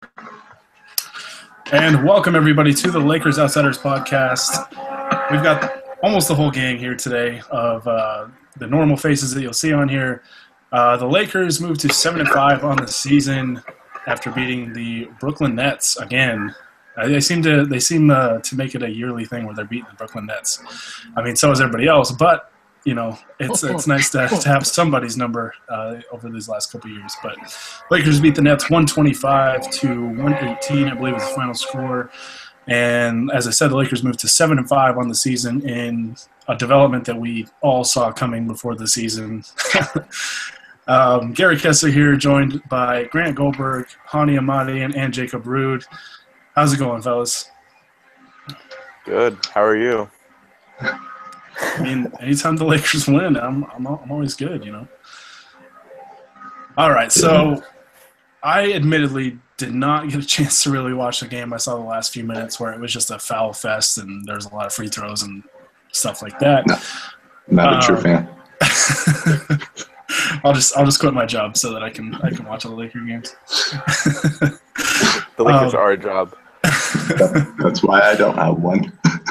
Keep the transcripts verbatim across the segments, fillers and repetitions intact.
And welcome, everybody, to the Lakers Outsiders podcast. We've got almost the whole gang here today of uh, the normal faces that you'll see on here. Uh, the Lakers moved to seven and five on the season after beating the Brooklyn Nets again. Uh, they seem to they seem uh, to make it a yearly thing where they're beating the Brooklyn Nets. I mean, so is everybody else, but you know, it's it's nice to, to have somebody's number uh, over these last couple of years. But Lakers beat the Nets one twenty-five to one eighteen, I believe, was the final score. And as I said, the Lakers moved to seven and five on the season in a development that we all saw coming before the season. um, Gary Kessler here, joined by Grant Goldberg, Hani Amadi, and, and Jacob Rude. How's it going, fellas? Good. How are you? I mean, anytime the Lakers win, I'm I'm I'm always good, you know. All right, so I admittedly did not get a chance to really watch the game. I saw the last few minutes where it was just a foul fest, and there was a lot of free throws and stuff like that. No, not a um, true fan. I'll just I'll just quit my job so that I can I can watch all the Laker games. The Lakers um, are a job. That, that's why I don't have one.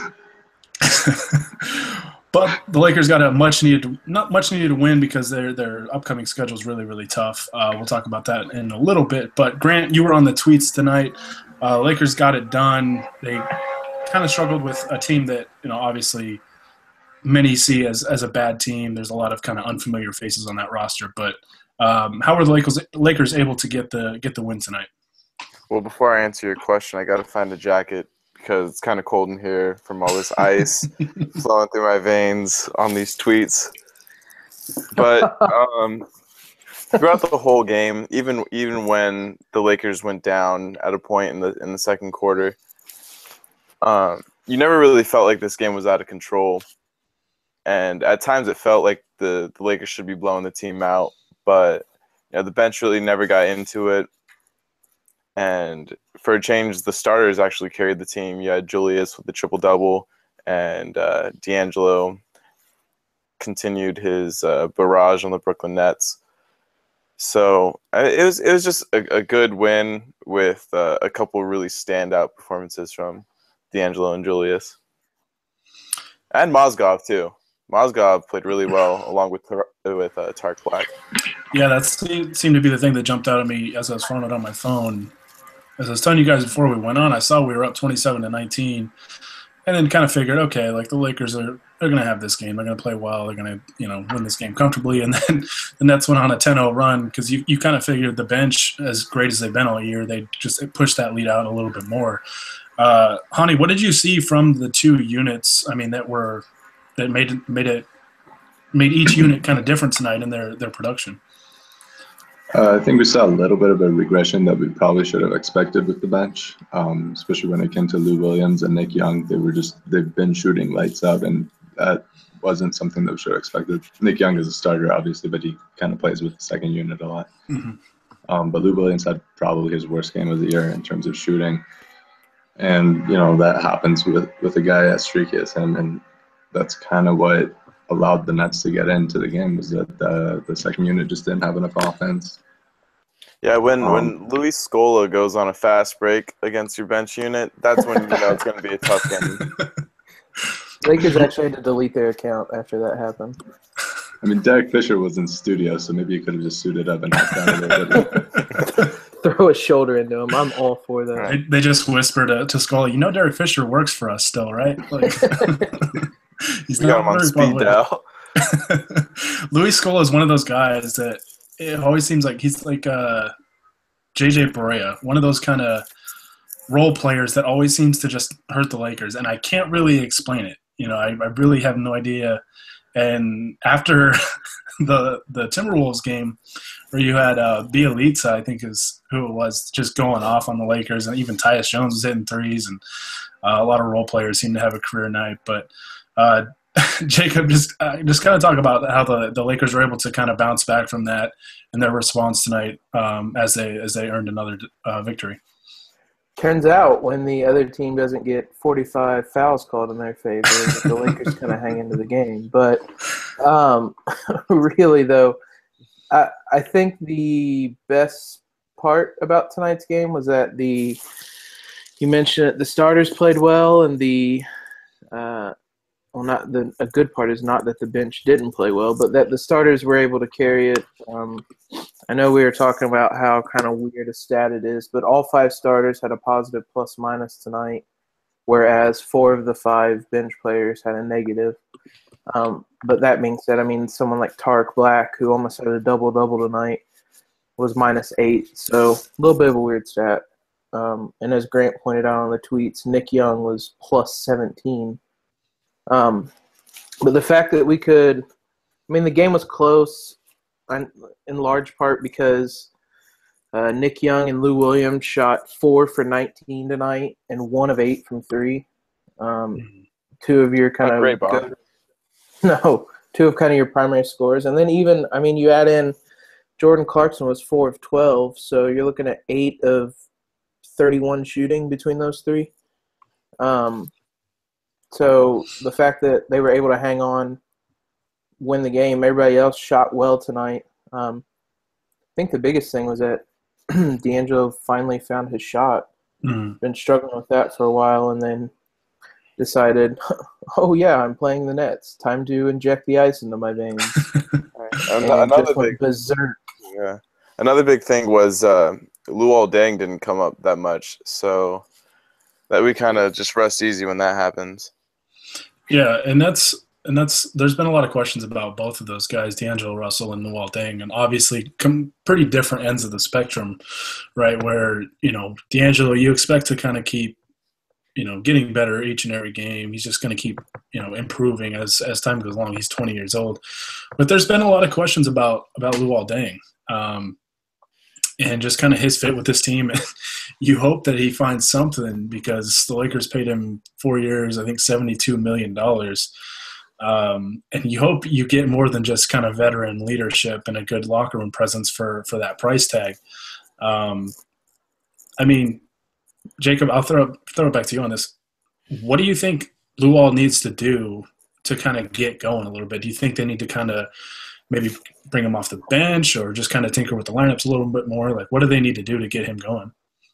But the Lakers got a much needed, not much needed win because their their upcoming schedule is really really tough. Uh, we'll talk about that in a little bit. But Grant, you were on the tweets tonight. Uh, Lakers got it done. They kind of struggled with a team that you know obviously many see as as a bad team. There's a lot of kind of unfamiliar faces on that roster. But um, how were the Lakers Lakers able to get the get the win tonight? Well, before I answer your question, I got to find a jacket because it's kind of cold in here from all this ice flowing through my veins on these tweets. But um, throughout the whole game, even even when the Lakers went down at a point in the in the second quarter, um, you never really felt like this game was out of control. And at times, it felt like the, the Lakers should be blowing the team out, but you know, the bench really never got into it. And for a change, the starters actually carried the team. You had Julius with the triple-double, and uh, D'Angelo continued his uh, barrage on the Brooklyn Nets. So it was it was just a, a good win with uh, a couple really standout performances from D'Angelo and Julius. And Mozgov, too. Mozgov played really well along with with uh, Tark Black. Yeah, that seemed to be the thing that jumped out at me as I was throwing it on my phone. As I was telling you guys before we went on, I saw we were up twenty-seven to nineteen, and then kind of figured, okay, like the Lakers are they're going to have this game. They're going to play well. They're going to you know win this game comfortably. And then the Nets went on a ten oh run because you, you kind of figured the bench, as great as they've been all year, they just pushed that lead out a little bit more. Uh, Hani, what did you see from the two units? I mean, that were that made it, made it made each unit kind of different tonight in their their production. Uh, I think we saw a little bit of a regression that we probably should have expected with the bench, um, especially when it came to Lou Williams and Nick Young. They were just they've been shooting lights out, and that wasn't something that we should have expected. Nick Young is a starter, obviously, but he kind of plays with the second unit a lot. Mm-hmm. Um, but Lou Williams had probably his worst game of the year in terms of shooting, and you know that happens with with a guy as streaky as him, and that's kind of what allowed the Nets to get into the game, was that the, the second unit just didn't have enough offense. Yeah, when, um, when Luis Scola goes on a fast break against your bench unit, that's when you know it's going to be a tough game. Lakers actually had to delete their account after that happened. I mean, Derek Fisher was in studio, so maybe he could have just suited up and knocked down a little bit. Throw a shoulder into him. I'm all for that. They, they just whispered to, to Scully, you know Derek Fisher works for us still, right? Like, he's we got him on speed dial. Luis Scola is one of those guys that it always seems like he's like uh, J J Barea, one of those kind of role players that always seems to just hurt the Lakers, and I can't really explain it. You know, I, I really have no idea. And after the the Timberwolves game, where you had uh, Bielitsa, I think is who it was, just going off on the Lakers, and even Tyus Jones was hitting threes, and uh, a lot of role players seem to have a career night. But uh, Jacob, just uh, just kind of talk about how the, the Lakers were able to kind of bounce back from that and their response tonight um, as they as they earned another uh, victory. Turns out when the other team doesn't get forty-five fouls called in their favor, the Lakers kind of hang into the game. But um, really, though, I, I think the best part about tonight's game was that the you mentioned it, the starters played well, and the uh, well, not the a good part is not that the bench didn't play well, but that the starters were able to carry it. Um, I know we were talking about how kind of weird a stat it is, but all five starters had a positive plus minus tonight, whereas four of the five bench players had a negative. Um, but that being said, I mean, someone like Tarek Black, who almost had a double-double tonight, was minus eight. So a little bit of a weird stat. Um, and as Grant pointed out on the tweets, Nick Young was plus seventeen. Um, but the fact that we could – I mean, the game was close in large part because uh, Nick Young and Lou Williams shot four for nineteen tonight and one of eight from three. Um, two of your kind Not of great, Bob. – No, two of kind of your primary scores. And then even – I mean, you add in Jordan Clarkson was four of twelve, so you're looking at eight of thirty-one shooting between those three. Um, so the fact that they were able to hang on, win the game, everybody else shot well tonight. Um, I think the biggest thing was that D'Angelo finally found his shot. Mm. Been struggling with that for a while, and then decided, oh yeah, I'm playing the Nets. Time to inject the ice into my veins. An- And Another just went big, berserk. yeah. Another big thing was uh, Luol Deng didn't come up that much, so that we kind of just rest easy when that happens. Yeah, and that's and that's there's been a lot of questions about both of those guys, D'Angelo Russell and Luol Deng, and obviously come pretty different ends of the spectrum, right? Where, you know, D'Angelo, you expect to kind of keep, you know, getting better each and every game. He's just going to keep, you know, improving as as time goes along. He's twenty years old, but there's been a lot of questions about about Luol Deng. Um, and just kind of his fit with this team. You hope that he finds something because the Lakers paid him four years, I think seventy-two million dollars. Um, and you hope you get more than just kind of veteran leadership and a good locker room presence for, for that price tag. Um, I mean, Jacob, I'll throw, throw it back to you on this. What do you think Luol needs to do to kind of get going a little bit? Do you think they need to kind of maybe bring him off the bench or just kind of tinker with the lineups a little bit more? Like, what do they need to do to get him going?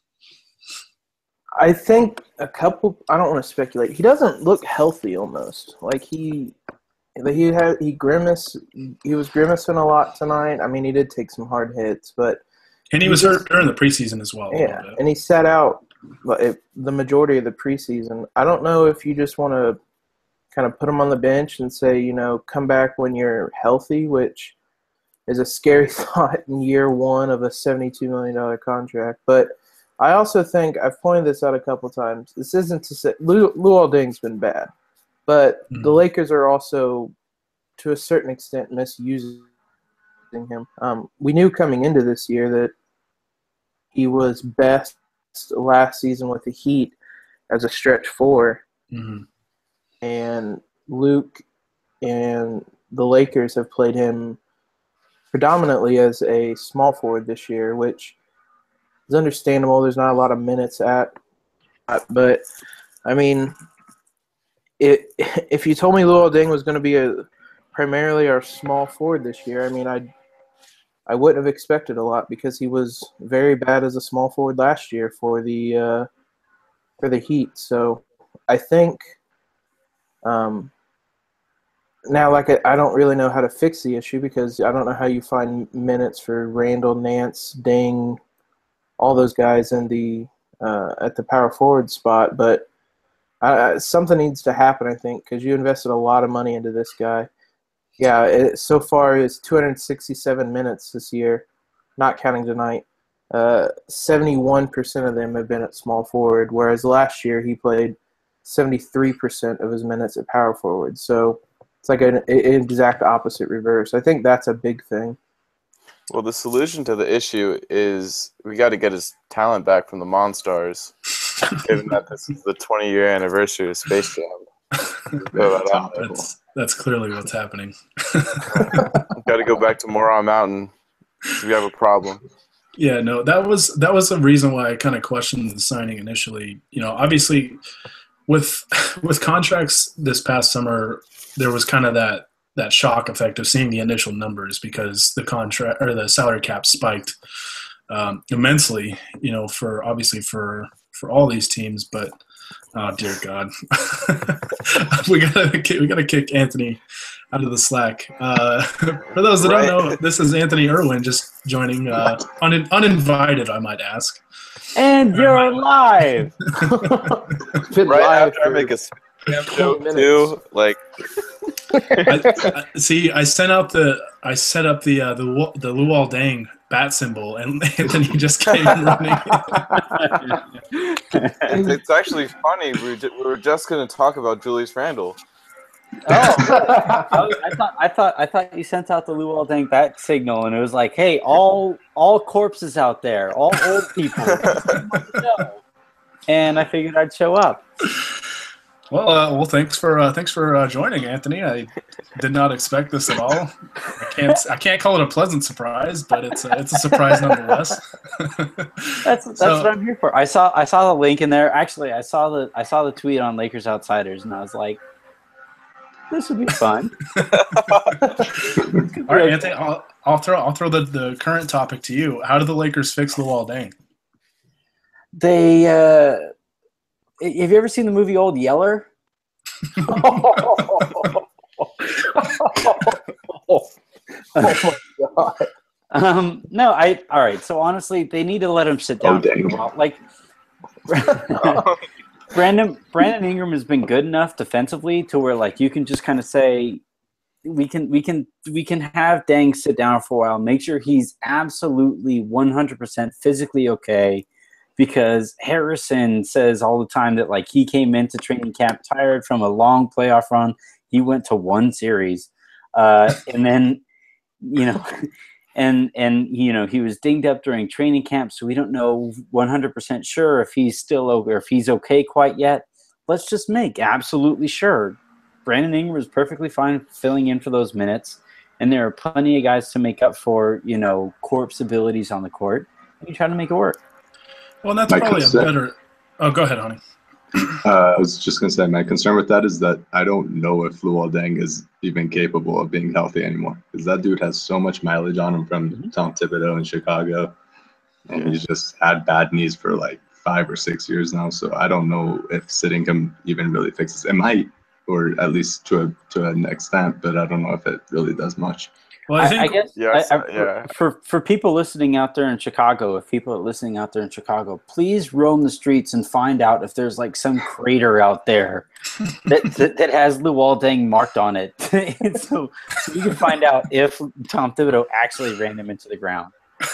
I think a couple. I don't want to speculate. He doesn't look healthy almost. Like he, he had he grimace. He was grimacing a lot tonight. I mean, he did take some hard hits, but and he, he was just hurt during the preseason as well. Yeah, and he sat out the majority of the preseason. I don't know if you just want to kind of put him on the bench and say, you know, come back when you're healthy, which is a scary thought in year one of a seventy-two million dollars contract. But I also think, I've pointed this out a couple times, this isn't to say – Luol Deng's been bad. But mm. the Lakers are also, to a certain extent, misusing him. Um, we knew coming into this year that he was best last season with the Heat as a stretch four. Mm-hmm. And Luke and the Lakers have played him predominantly as a small forward this year, which is understandable. There's not a lot of minutes at, but I mean, it, if you told me Luol Deng was going to be a primarily our small forward this year, I mean, I I wouldn't have expected a lot because he was very bad as a small forward last year for the uh, for the Heat. So I think. Um, now, like, I, I don't really know how to fix the issue because I don't know how you find minutes for Randall, Nance, Deng, all those guys in the uh, at the power forward spot. But I, something needs to happen, I think, because you invested a lot of money into this guy. Yeah, it, so far it's two hundred sixty-seven minutes this year, not counting tonight. Uh, seventy-one percent of them have been at small forward, whereas last year he played seventy-three percent of his minutes at power forward. So it's like an, an exact opposite reverse. I think that's a big thing. Well, the solution to the issue is we got to get his talent back from the Monstars, given that this is the twenty-year anniversary of Space Jam. that's, that's clearly what's happening. Got to go back to Moron Mountain. We have a problem. Yeah, no, that was that was a reason why I kind of questioned the signing initially. You know, obviously – With with contracts this past summer, there was kind of that, that shock effect of seeing the initial numbers because the contract or the salary cap spiked um, immensely, you know, for obviously for for all these teams. But oh dear God, we gotta we gotta kick Anthony out of the Slack. Uh, for those that Right. don't know, this is Anthony Irwin just joining, uh, un- uninvited, I might ask. And you're live. Been Right live after I for make a spam twenty joke minutes. too, like I, I, see, I sent out the I set up the uh, the Lu- the Luol Deng bat symbol, and Anthony just came running. it's, it's actually funny. We were, ju- we were just going to talk about Julius Randle. Oh, I, was, I thought I thought I thought you sent out the Luol Deng bat signal, and it was like, "Hey, all all corpses out there, all old people." And I figured I'd show up. Well, uh, well, thanks for uh, thanks for uh, joining, Anthony. I did not expect this at all. I can't I can't call it a pleasant surprise, but it's a, it's a surprise nonetheless. That's that's So- what I'm here for. I saw I saw the link in there. Actually, I saw the I saw the tweet on Lakers Outsiders, and I was like, "This would be fun." All right, Anthony, I'll, I'll throw I'll throw the, the current topic to you. How did the Lakers fix Luol Deng? They uh, have you ever seen the movie Old Yeller? Oh my god! Um, no, I all right. So honestly, they need to let him sit Oh, down. for a dang. while. Like Brandon Brandon Ingram has been good enough defensively to where like you can just kind of say we can we can we can have Deng sit down for a while, make sure he's absolutely one hundred percent physically okay. Because Harrison says all the time that like he came into training camp tired from a long playoff run. He went to one series, uh, and then you know, and and you know he was dinged up during training camp, so we don't know one hundred percent sure if he's still okay or if he's okay quite yet. Let's just make absolutely sure. Brandon Ingram is perfectly fine filling in for those minutes, and there are plenty of guys to make up for you know corpse abilities on the court, and you try to make it work. Well, that's My probably a concern- better. Oh, go ahead, honey. Uh, I was just gonna say my concern with that is that I don't know if Luol Deng is even capable of being healthy anymore because that dude has so much mileage on him from Mhm. Tom Thibodeau in Chicago, and he's just had bad knees for like five or six years now. So I don't know if sitting him even really fixes. It might, or at least to a to an extent, but I don't know if it really does much. Well, I I, think I guess Yeah, I- so- I- yeah. for for people listening out there in Chicago, if people are listening out there in Chicago, please roam the streets and find out if there's like some crater out there that that, that has Luol Deng marked on it, so, so you can find out if Tom Thibodeau actually ran him into the ground.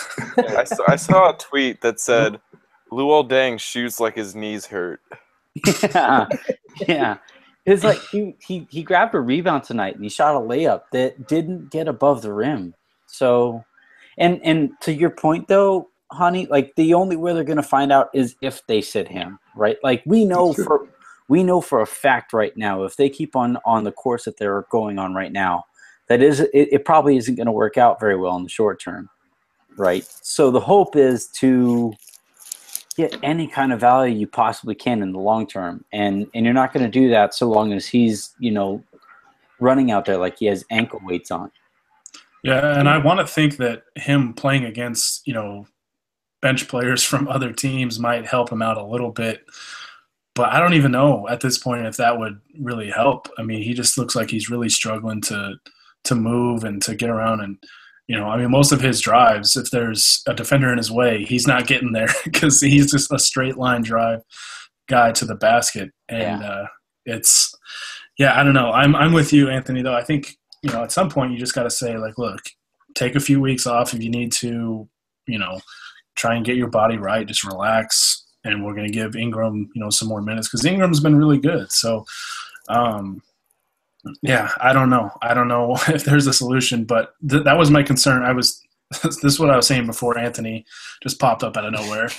I saw, I saw a tweet that said, Luol Deng shoots like his knees hurt. Yeah, yeah. It's like he, he he grabbed a rebound tonight and he shot a layup that didn't get above the rim. So, and and to your point though, honey, like the only way they're gonna find out is if they sit him, right? Like we know That's true. for we know for a fact right now, if they keep on on the course that they're going on right now, that is it, it probably isn't going to work out very well in the short term, right? So the hope is to get any kind of value you possibly can in the long term, and and you're not going to do that so long as he's you know running out there like he has ankle weights on. Yeah, and I want to think that him playing against, you know, bench players from other teams might help him out a little bit. But I don't even know at this point if that would really help. I mean, he just looks like he's really struggling to to move and to get around. And, you know, I mean, most of his drives, if there's a defender in his way, he's not getting there because he's just a straight line drive guy to the basket. And Yeah. uh, it's, yeah, I don't know. I'm I'm with you, Anthony, though. I think, you know, at some point you just got to say, like, look, take a few weeks off if you need to, you know, try and get your body right, just relax. And we're going to give Ingram, you know, some more minutes because Ingram's been really good. So, um, yeah, I don't know. I don't know if there's a solution, but th- that was my concern. I was – this is what I was saying before Anthony just popped up out of nowhere.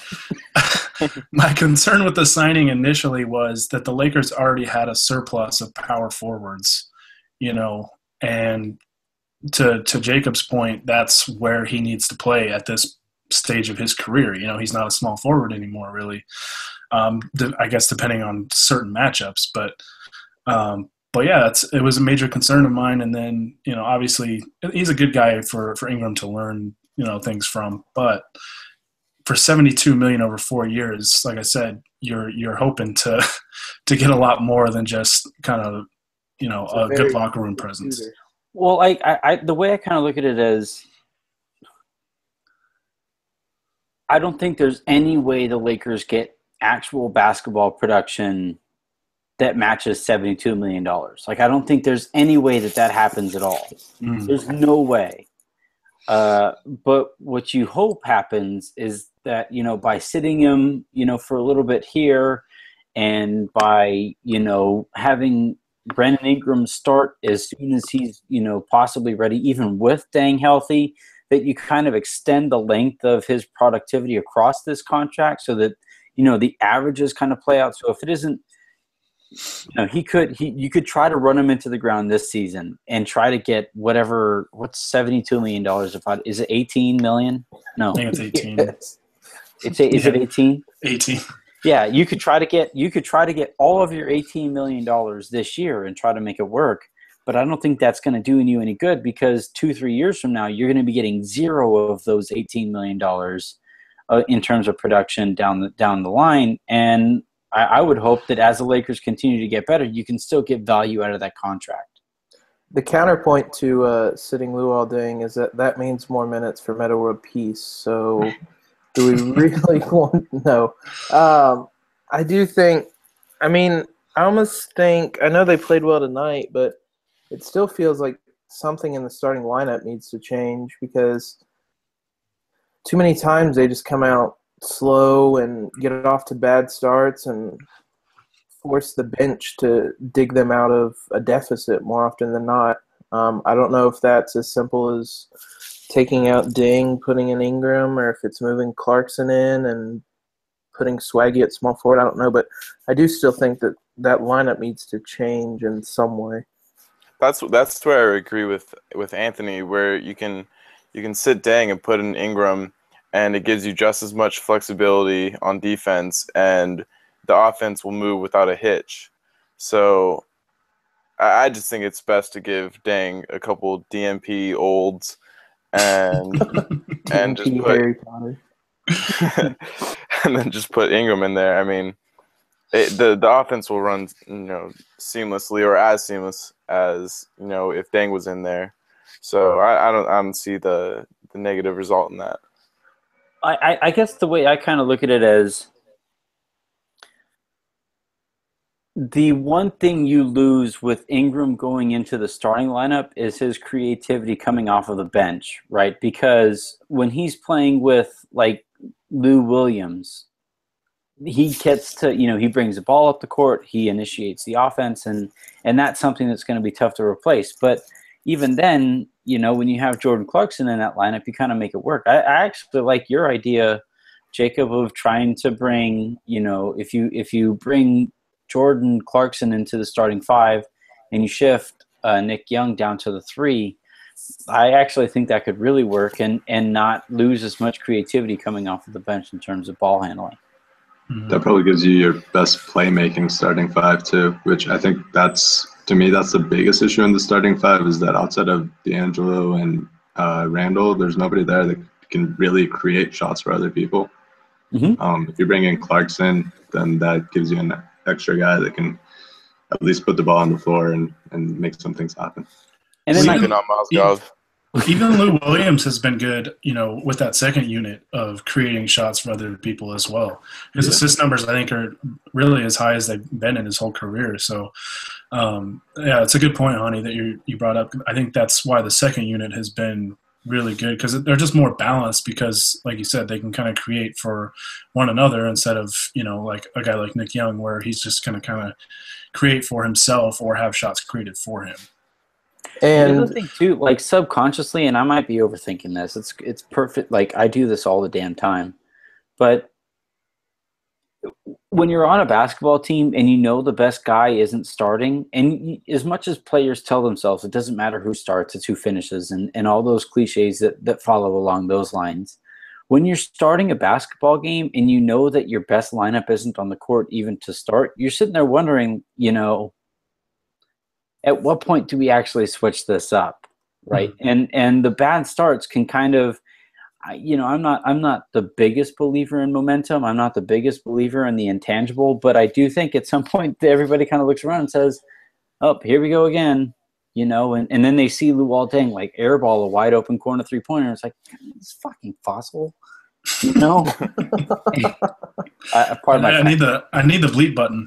My concern with the signing initially was that the Lakers already had a surplus of power forwards, you know, and to to Jacob's point, that's where he needs to play at this stage of his career. You know, he's not a small forward anymore, really. Um, th- I guess depending on certain matchups, but um, but yeah, it's, it was a major concern of mine. And then, you know, obviously he's a good guy for, for Ingram to learn, you know, things from, but for seventy-two million over four years, like I said, you're you're hoping to to get a lot more than just kind of, you know, a, a good locker room presence. Shooter. Well, like I, I, the way I kind of look at it is, I don't think there's any way the Lakers get actual basketball production that matches seventy-two million dollars. Like, I don't think there's any way that that happens at all. Mm. There's no way. Uh, but what you hope happens is that, you know, by sitting him, you know, for a little bit here, and by, you know, having Brandon Ingram start as soon as he's, you know, possibly ready, even with Deng healthy, that you kind of extend the length of his productivity across this contract so that, you know, the averages kind of play out. So if it isn't, you know, he could, he, you could try to run him into the ground this season and try to get whatever, what's seventy-two million dollars about, is it eighteen million? No. I think it's eighteen. It's, it's a, is yeah. it eighteen? eighteen. Yeah, you could try to get you could try to get all of your eighteen million dollars this year and try to make it work, but I don't think that's going to do you any good, because two, three years from now, you're going to be getting zero of those eighteen million dollars uh, in terms of production down the down the line. And I, I would hope that as the Lakers continue to get better, you can still get value out of that contract. The counterpoint to uh, sitting Luol Deng is that that means more minutes for Metta World Peace. So. Do we really want – no. Um, I do think – I mean, I almost think – I know they played well tonight, but it still feels like something in the starting lineup needs to change, because too many times they just come out slow and get it off to bad starts and force the bench to dig them out of a deficit more often than not. Um, I don't know if that's as simple as – taking out Deng, putting in Ingram, or if it's moving Clarkson in and putting Swaggy at small forward. I don't know, but I do still think that that lineup needs to change in some way. That's that's where I agree with with Anthony, where you can you can sit Deng and put in Ingram, and it gives you just as much flexibility on defense, and the offense will move without a hitch. So I, I just think it's best to give Deng a couple D M P olds. And and just put and then just put Ingram in there. I mean, it, the the offense will run, you know, seamlessly, or as seamless as, you know, if Deng was in there. So I, I don't I don't see the the negative result in that. I I guess the way I kind of look at it as, the one thing you lose with Ingram going into the starting lineup is his creativity coming off of the bench, right? Because when he's playing with, like, Lou Williams, he gets to, you know, he brings the ball up the court, he initiates the offense, and, and that's something that's going to be tough to replace. But even then, you know, when you have Jordan Clarkson in that lineup, you kind of make it work. I, I actually like your idea, Jacob, of trying to bring, you know, if you if you bring Jordan Clarkson into the starting five and you shift uh, Nick Young down to the three, I actually think that could really work and, and not lose as much creativity coming off of the bench in terms of ball handling. That probably gives you your best playmaking starting five too, which I think that's, to me, that's the biggest issue in the starting five, is that outside of D'Angelo and uh, Randall, there's nobody there that can really create shots for other people. Mm-hmm. Um, if you bring in Clarkson, then that gives you an extra guy that can at least put the ball on the floor and, and make some things happen. And then even, on Mozgov. Even Lou Williams has been good, you know, with that second unit of creating shots for other people as well. His yeah. assist numbers, I think, are really as high as they've been in his whole career. So, um, yeah, it's a good point, Honey, that you you brought up. I think that's why the second unit has been really good, because they're just more balanced, because, like you said, they can kind of create for one another instead of, you know, like a guy like Nick Young, where he's just going to kind of create for himself or have shots created for him. And the other thing too, like subconsciously, and I might be overthinking this, it's it's perfect. Like, I do this all the damn time, but when you're on a basketball team and you know the best guy isn't starting, and as much as players tell themselves it doesn't matter who starts, it's who finishes, and, and all those cliches that, that follow along those lines, when you're starting a basketball game and you know that your best lineup isn't on the court even to start, you're sitting there wondering, you know, at what point do we actually switch this up, right? Mm-hmm. And and the bad starts can kind of I, you know, I'm not I'm not the biggest believer in momentum. I'm not the biggest believer in the intangible, but I do think at some point everybody kind of looks around and says, "Oh, here we go again." You know, and, and then they see Luol Deng like airball a wide open corner three pointer. It's like, this fucking fossil. You know, I, part of my I, I need the I need the bleep button.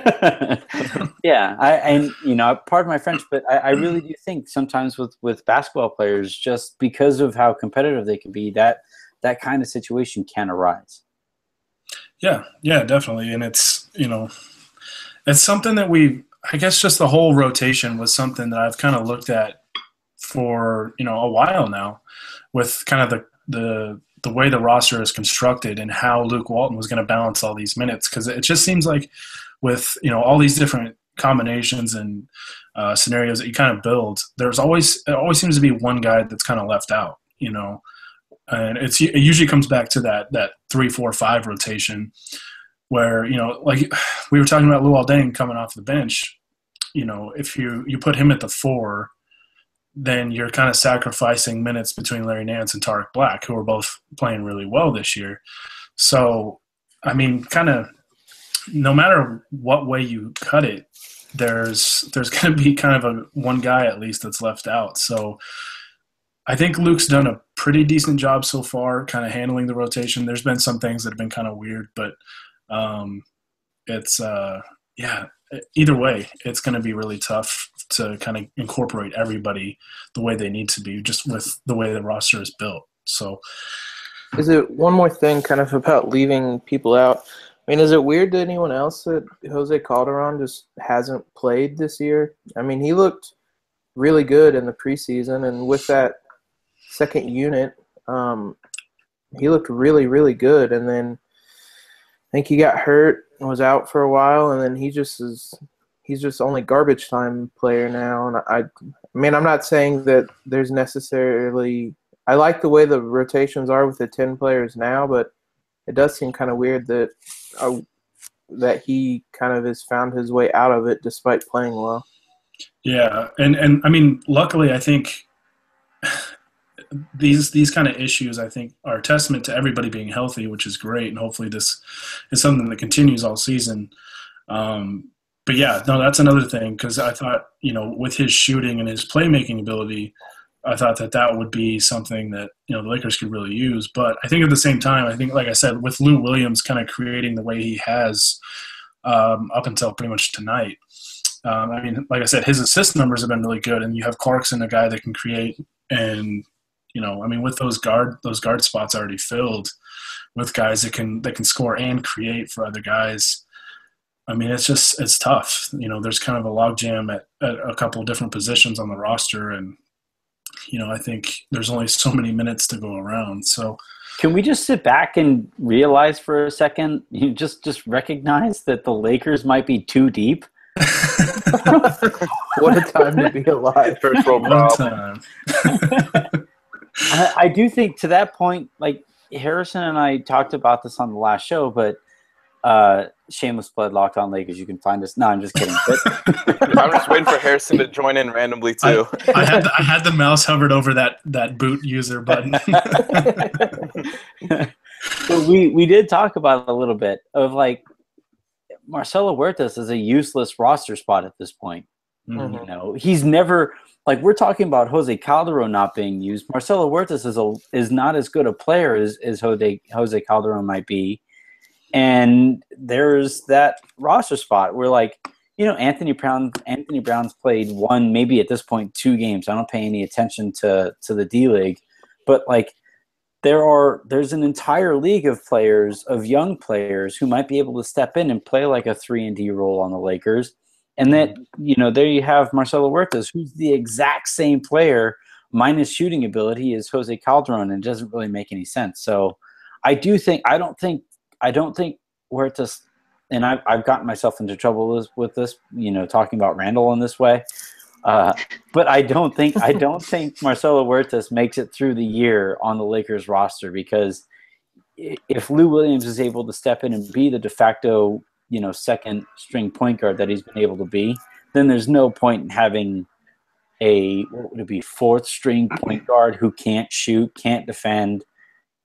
Yeah, I and you know, pardon my French, but I, I really do think sometimes with with basketball players, just because of how competitive they can be, that that kind of situation can arise. Yeah, yeah, definitely, and it's you know, it's something that we. I guess just the whole rotation was something that I've kind of looked at for you know a while now, with kind of the the the way the roster is constructed and how Luke Walton was going to balance all these minutes, because it just seems like with you know all these different combinations and uh, scenarios that you kind of build, there's always it always seems to be one guy that's kind of left out, you know, and it's it usually comes back to that that three four five rotation where you know like we were talking about Luol Deng coming off the bench, you know, if you you put him at the four, then you're kind of sacrificing minutes between Larry Nance and Tarek Black, who are both playing really well this year. So, I mean, kind of no matter what way you cut it, there's there's going to be kind of a one guy at least that's left out. So I think Luke's done a pretty decent job so far kind of handling the rotation. There's been some things that have been kind of weird, but um, it's uh, – yeah, either way, it's going to be really tough to kind of incorporate everybody the way they need to be, just with the way the roster is built. So, is it one more thing kind of about leaving people out? I mean, is it weird to anyone else that Jose Calderon just hasn't played this year? I mean, he looked really good in the preseason, and with that second unit, um, he looked really, really good. And then I think he got hurt and was out for a while, and then he just is he's just only garbage time player now. And I, I mean, I'm not saying that there's necessarily – I like the way the rotations are with the ten players now, but it does seem kind of weird that uh, that he kind of has found his way out of it despite playing well. Yeah, and, and I mean, luckily I think these these kind of issues, I think, are a testament to everybody being healthy, which is great, and hopefully this is something that continues all season. Um, but yeah, no, that's another thing, because I thought, you know, with his shooting and his playmaking ability, I thought that that would be something that, you know, the Lakers could really use. But I think at the same time, I think, like I said, with Lou Williams kind of creating the way he has um, up until pretty much tonight, um, I mean, like I said, his assist numbers have been really good, and you have Clarkson, a guy that can create, and you know, I mean, with those guard those guard spots already filled with guys that can that can score and create for other guys. I mean, it's just it's tough. You know, there's kind of a logjam at, at a couple of different positions on the roster, and you know, I think there's only so many minutes to go around. So, can we just sit back and realize for a second, you just just recognize that the Lakers might be too deep? What a time to be alive! First world problem. I, I do think to that point, like Harrison and I talked about this on the last show, but uh, shameless plug, Locked On Lakers. You can find us. No, I'm just kidding. But, I'm just waiting for Harrison to join in randomly too. I, I had the, I had the mouse hovered over that that boot user button. But we we did talk about it a little bit of like Marcelo Huertas is a useless roster spot at this point. Mm-hmm. You know, he's never. Like, we're talking about Jose Calderon not being used. Marcelo Huertas is a, is not as good a player as, as Jose, Jose Calderon might be. And there's that roster spot where, like, you know, Anthony Brown Anthony Brown's played one, maybe at this point, two games. I don't pay any attention to, to the D-League. But, like, there are there's an entire league of players, of young players, who might be able to step in and play like a three and D role on the Lakers. And that, you know, there you have Marcelo Huertas, who's the exact same player minus shooting ability as Jose Calderon, and it doesn't really make any sense. So I do think, I don't think, I don't think Huertas, and I've, I've gotten myself into trouble with, with this, you know, talking about Randall in this way. Uh, but I don't think, I don't think Marcelo Huertas makes it through the year on the Lakers roster, because if Lou Williams is able to step in and be the de facto, you know, second string point guard that he's been able to be, then there's no point in having a, what would it be, fourth string point guard who can't shoot, can't defend,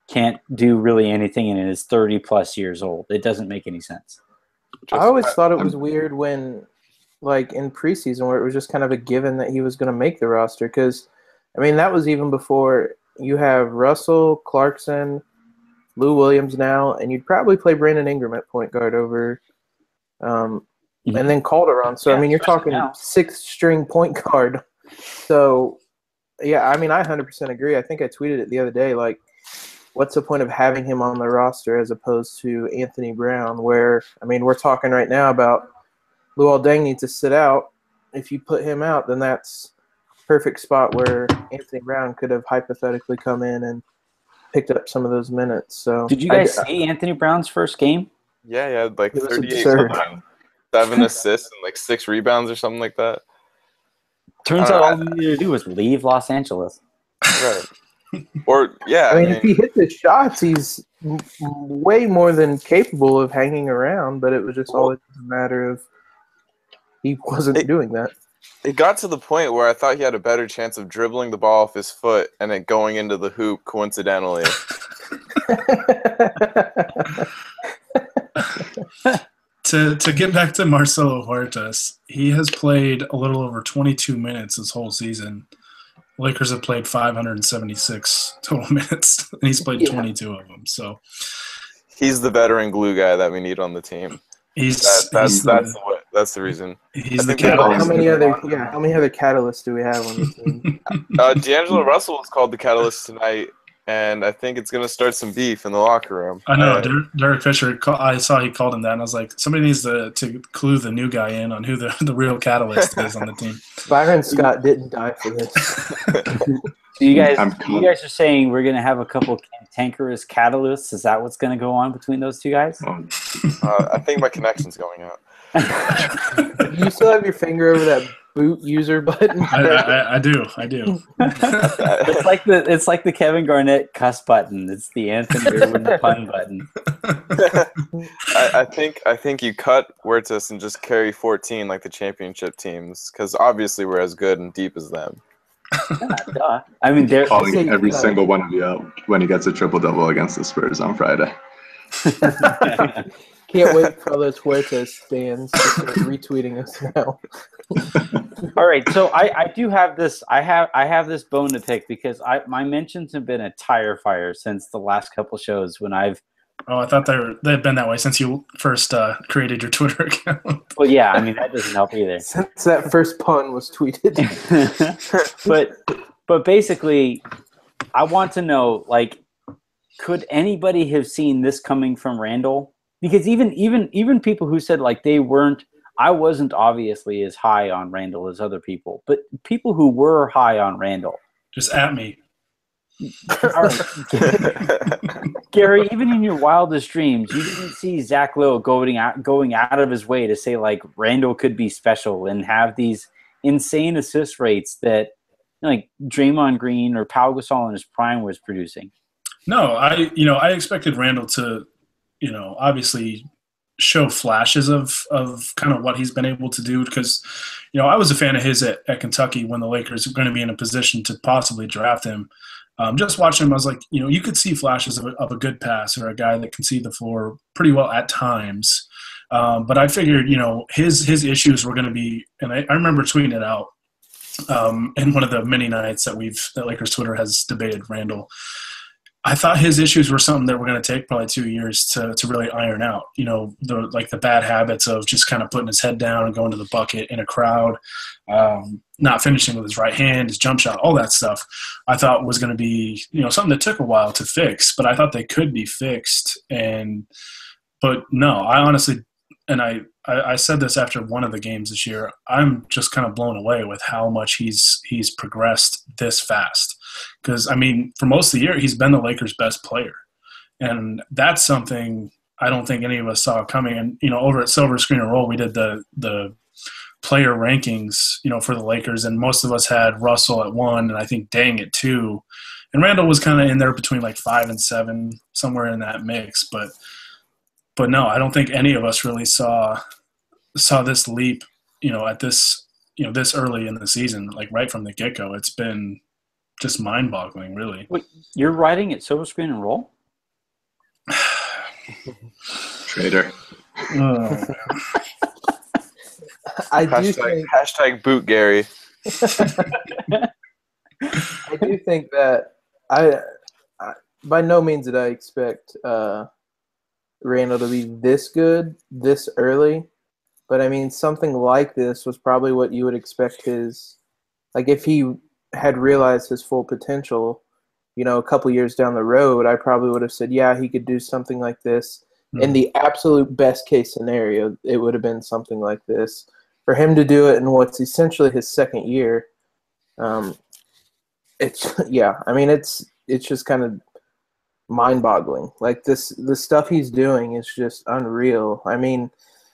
can't do really anything and is thirty plus years old. It doesn't make any sense. I always thought it was weird when, like, in preseason where it was just kind of a given that he was going to make the roster. Because, I mean, that was even before you have Russell, Clarkson, Lou Williams now, and you'd probably play Brandon Ingram at point guard over um, Mhm. and then Calderon. So, Yeah, I mean, you're especially talking now. six-string point guard. So, yeah, I mean, I one hundred percent agree. I think I tweeted it the other day, like, what's the point of having him on the roster as opposed to Anthony Brown, where, I mean, we're talking right now about Luol Deng needs to sit out. If you put him out, then that's a perfect spot where Anthony Brown could have hypothetically come in and picked up some of those minutes. So Did you I- guys see Anthony Brown's first game? Yeah, he had like It was thirty-eight, absurd. something, seven assists and like six rebounds or something like that. Turns Uh, out all we needed to do was leave Los Angeles. Right. Or yeah, I mean, if he hit the shots, he's m- way more than capable of hanging around, but it was just always a matter of he wasn't It- doing that. it got to the point where I thought he had a better chance of dribbling the ball off his foot and it going into the hoop coincidentally. To to get back to Marcelo Huertas, he has played a little over twenty-two minutes this whole season. Lakers have played five hundred seventy-six total minutes, and he's played Yeah. twenty-two of them. So He's the veteran glue guy that we need on the team. he's That, that's he's that's the, the, way- that's the reason. he's I the think Yeah, that but catalyst. how many other yeah, how many other catalysts do we have on the team? Uh, D'Angelo Russell was called the catalyst tonight, and I think it's going to start some beef in the locker room. I know Uh, Derek, Derek Fisher. Call, I saw he called him that, and I was like, somebody needs to to clue the new guy in on who the, the real catalyst is on the team. Byron Scott didn't die for this. So you guys, I'm- you guys are saying we're gonna have a couple cantankerous catalysts. Is that what's gonna go on between those two guys? Oh, uh, I think my connection's going out. You still have your finger over that boot user button? I, I, I do, I do. It's like the it's like the Kevin Garnett cuss button. It's the Anthony Irwin pun button. I, I think I think you cut Huertas and just carry fourteen like the championship teams, because obviously we're as good and deep as them. Yeah, duh. I mean, they're calling say- every uh, single one of you out when he gets a triple double against the Spurs on Friday. Can't wait for all those Huertas fans to start retweeting us now. all right. So I, I do have this. I have I have this bone to pick because I my mentions have been a tire fire since the last couple shows when I've. Oh, I thought they were they've been that way since you first uh, created your Twitter account. Well, yeah. I mean, that doesn't help either. Since that first pun was tweeted. but but basically, I want to know, like, could anybody have seen this coming from Randall? Because even even even people who said like they weren't, I wasn't obviously as high on Randall as other people, but people who were high on Randall, Just at me. all right, Gary, even in your wildest dreams, you didn't see Zach Lowe going out going out of his way to say like Randall could be special and have these insane assist rates that like Draymond Green or Pau Gasol in his prime was producing. No, I you know I expected Randall to, you know, obviously show flashes of of kind of what he's been able to do because, you know, I was a fan of his at, at Kentucky when the Lakers were going to be in a position to possibly draft him. Um, just watching him, I was like, you know, you could see flashes of a, of a good pass or a guy that can see the floor pretty well at times. Um, but I figured, you know, his his issues were going to be, and I, I remember tweeting it out um, in one of the many nights that we've that Lakers Twitter has debated Randall. I thought his issues were something that were going to take probably two years to to really iron out. You know, the like the bad habits of just kind of putting his head down and going to the bucket in a crowd, um, not finishing with his right hand, his jump shot, all that stuff. I thought was going to be, you know, something that took a while to fix, but I thought they could be fixed. And but no, I honestly, and I I, I said this after one of the games this year. I'm just kind of blown away with how much he's he's progressed this fast. Because, I mean, for most of the year, he's been the Lakers' best player. And that's something I don't think any of us saw coming. And, you know, over at Silver Screen and Roll, we did the the player rankings, you know, for the Lakers. And most of us had Russell at one and I think Deng at two. And Randall was kind of in there between like five and seven, somewhere in that mix. But, but no, I don't think any of us really saw saw this leap, you know, at this, you know, this early in the season, like right from the get-go. It's been – just mind-boggling, really. Wait, you're writing at Silver Screen and Roll? Traitor. Oh. I do Hashtag, think hashtag boot Gary. I do think that I, I by no means did I expect uh, Randall to be this good this early, but I mean something like this was probably what you would expect his, like if he had realized his full potential, you know, a couple years down the road, I probably would have said, yeah, he could do something like this. Mm. In the absolute best case scenario, it would have been something like this. For him to do it in what's essentially his second year, um, it's yeah. I mean, it's it's just kind of mind-boggling. Like this, the stuff he's doing is just unreal. I mean,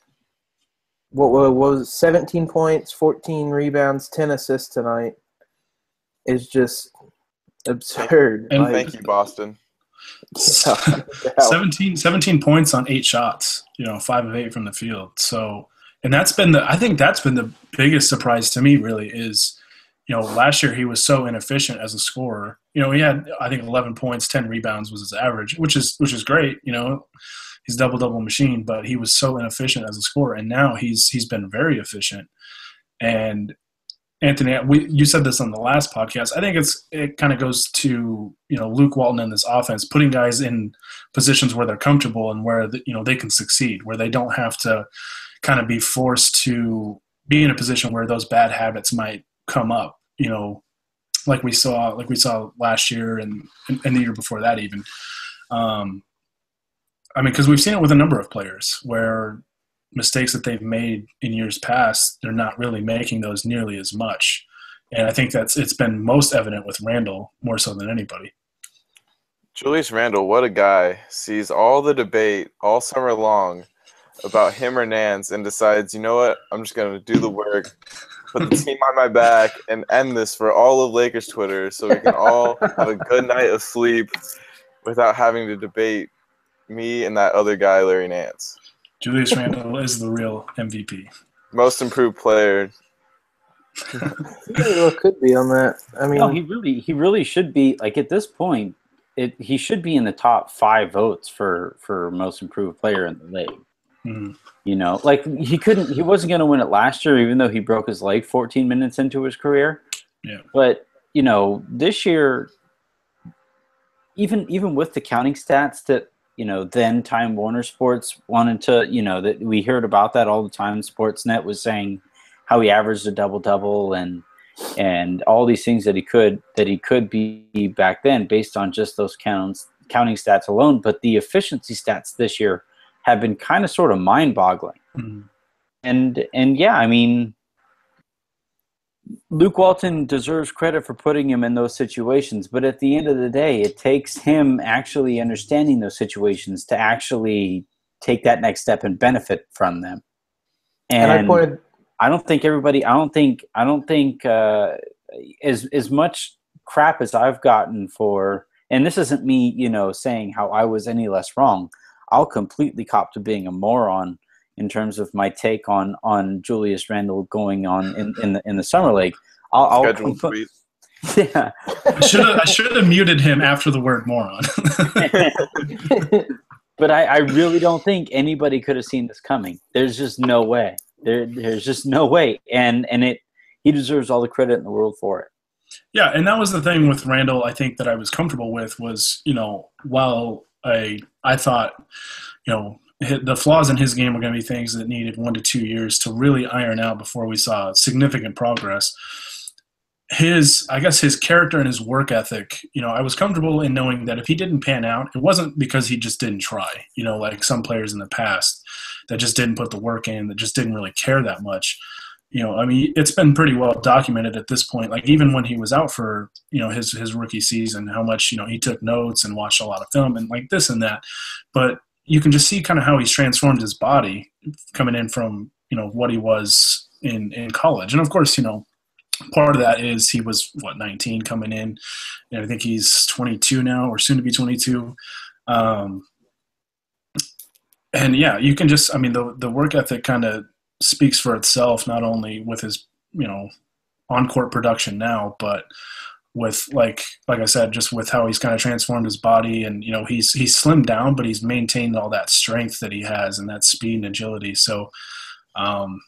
what, what was seventeen points, fourteen rebounds, ten assists tonight is just absurd. And like, Thank you, Boston. yeah, seventeen, seventeen points on eight shots, you know, five of eight from the field. So, and that's been the, I think that's been the biggest surprise to me really is, you know, last year he was so inefficient as a scorer. You know, he had, I think eleven points, ten rebounds was his average, which is, which is great. You know, he's double double machine, but he was so inefficient as a scorer. And now he's, he's been very efficient. And Anthony, we, you said this on the last podcast. I think it's it kind of goes to, you know, Luke Walton and this offense, putting guys in positions where they're comfortable and where the, you know they can succeed, where they don't have to kind of be forced to be in a position where those bad habits might come up. You know, like we saw, like we saw last year and and the year before that even. Um, I mean, because we've seen it with a number of players where mistakes that they've made in years past, they're not really making those nearly as much. And I think that's it's been most evident with Randall more so than anybody. Julius Randle, what a guy, sees all the debate all summer long about him or Nance and decides, you know what, I'm just going to do the work, put the team on my back, and end this for all of Lakers Twitter so we can all have a good night of sleep without having to debate me and that other guy, Larry Nance. Julius Randle is the real M V P. Most improved player. Well, could be on that. I mean, No, he really, he really should be like at this point. It he should be in the top five votes for for most improved player in the league. Mm-hmm. You know, like he couldn't, he wasn't going to win it last year, even though he broke his leg fourteen minutes into his career. Yeah. But you know, this year, even even with the counting stats that, you know, then Time Warner Sports wanted to, you know, that we heard about that all the time. Sportsnet was saying how he averaged a double double and and all these things that he could that he could be back then based on just those counts counting stats alone. But the efficiency stats this year have been kind of sort of mind boggling. Mm-hmm. And and yeah, I mean, Luke Walton deserves credit for putting him in those situations, but at the end of the day, it takes him actually understanding those situations to actually take that next step and benefit from them. And, and I pointed. I don't think everybody. I don't think. I don't think uh, as as much crap as I've gotten for. And this isn't me, you know, saying how I was any less wrong. I'll completely cop to being a moron in terms of my take on on Julius Randle going on in, in the in the summer league. I'll, I'll Scheduled comp- tweet. Yeah, I should have I should have muted him after the word moron. but I, I really don't think anybody could have seen this coming. There's just no way. There there's just no way, and and it he deserves all the credit in the world for it. Yeah, and that was the thing with Randall, I think, that I was comfortable with was, you know, while I I thought, you know, the flaws in his game were going to be things that needed one to two years to really iron out before we saw significant progress. His, I guess his character and his work ethic, you know, I was comfortable in knowing that if he didn't pan out, it wasn't because he just didn't try, you know, like some players in the past that just didn't put the work in, that just didn't really care that much. You know, I mean, it's been pretty well documented at this point. Like even when he was out for, you know, his his rookie season, how much, you know, he took notes and watched a lot of film and like this and that. But you can just see kind of how he's transformed his body coming in from, you know, what he was in, in college. And of course, you know, part of that is he was, what, nineteen coming in. And I think he's twenty-two now or soon to be twenty-two. Um, and yeah, you can just, I mean, the the work ethic kind of speaks for itself, not only with his, you know, on-court production now, but with like like I said, just with how he's kind of transformed his body, and you know he's he's slimmed down, but he's maintained all that strength that he has and that speed and agility. So, um,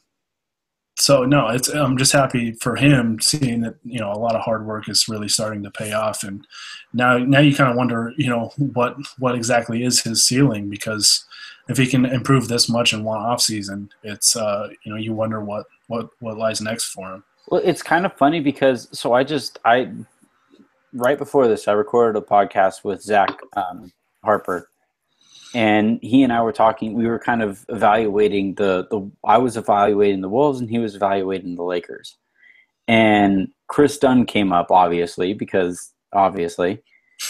so no, it's I'm just happy for him seeing that you know a lot of hard work is really starting to pay off, and now now you kind of wonder you know what what exactly is his ceiling, because if he can improve this much in one off season, it's uh, you know you wonder what what what lies next for him. Well, it's kind of funny because so I just I right before this I recorded a podcast with Zach um, Harper, and he and I were talking. We were kind of evaluating the the. I was evaluating the Wolves, and he was evaluating the Lakers. And Chris Dunn came up, obviously, because obviously,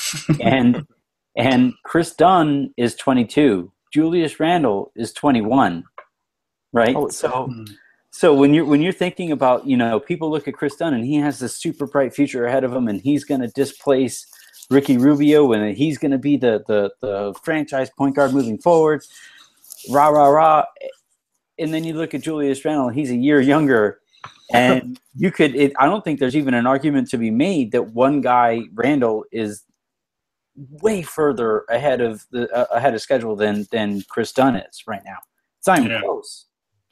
and and Chris Dunn is twenty-two. Julius Randle is twenty-one, right? Oh, so. Hmm. So when you're when you're thinking about, you know, people look at Chris Dunn and he has this super bright future ahead of him, and he's going to displace Ricky Rubio, and he's going to be the, the the franchise point guard moving forward. Rah rah rah. And then you look at Julius Randle, and he's a year younger, and you could. It, I don't think there's even an argument to be made that one guy, Randle, is way further ahead of the uh, ahead of schedule than than Chris Dunn is right now. It's not even Yeah. close.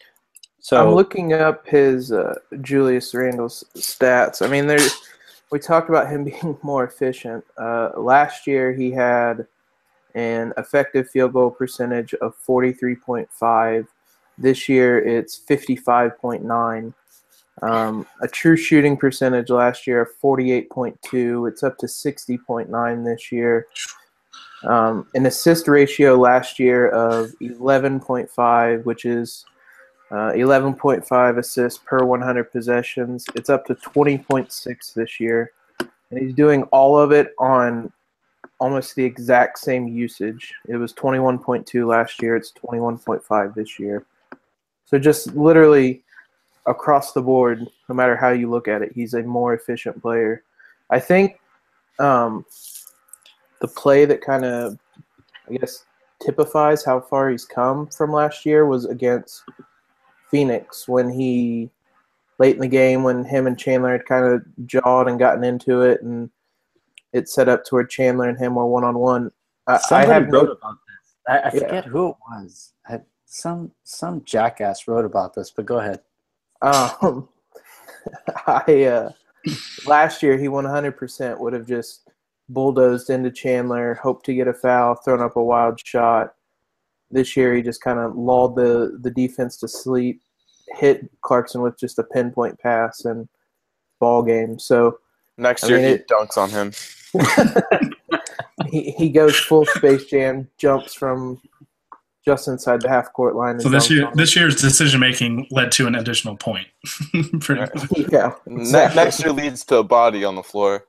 So I'm looking up his uh, Julius Randle's stats. I mean, there's we talked about him being more efficient. Uh, last year, he had an effective field goal percentage of forty-three point five. This year, it's fifty-five point nine. Um, a true shooting percentage last year of forty-eight point two. It's up to sixty point nine this year. Um, an assist ratio last year of eleven point five, which is Uh, eleven point five assists per one hundred possessions. It's up to twenty point six this year. And he's doing all of it on almost the exact same usage. It was twenty-one point two last year. It's twenty-one point five this year. So just literally across the board, no matter how you look at it, he's a more efficient player. I think um, the play that kind of, I guess, typifies how far he's come from last year was against Phoenix, when he late in the game when him and Chandler had kind of jawed and gotten into it, and it set up to where Chandler and him were one on one. Somebody I have wrote no, about this. I, I Yeah. forget who it was. I, some some jackass wrote about this, but go ahead. um, I uh, last year he one hundred percent would have just bulldozed into Chandler, hoped to get a foul, thrown up a wild shot. This year, he just kind of lulled the, the defense to sleep, hit Clarkson with just a pinpoint pass, and ball game. So Next I year, mean, he it- dunks on him. he, he goes full Space Jam, jumps from just inside the half court line. And So this dunks year, on this year's decision making led to an additional point. Pretty Right. much. him. Yeah, Ne- exactly. next year leads to a body on the floor.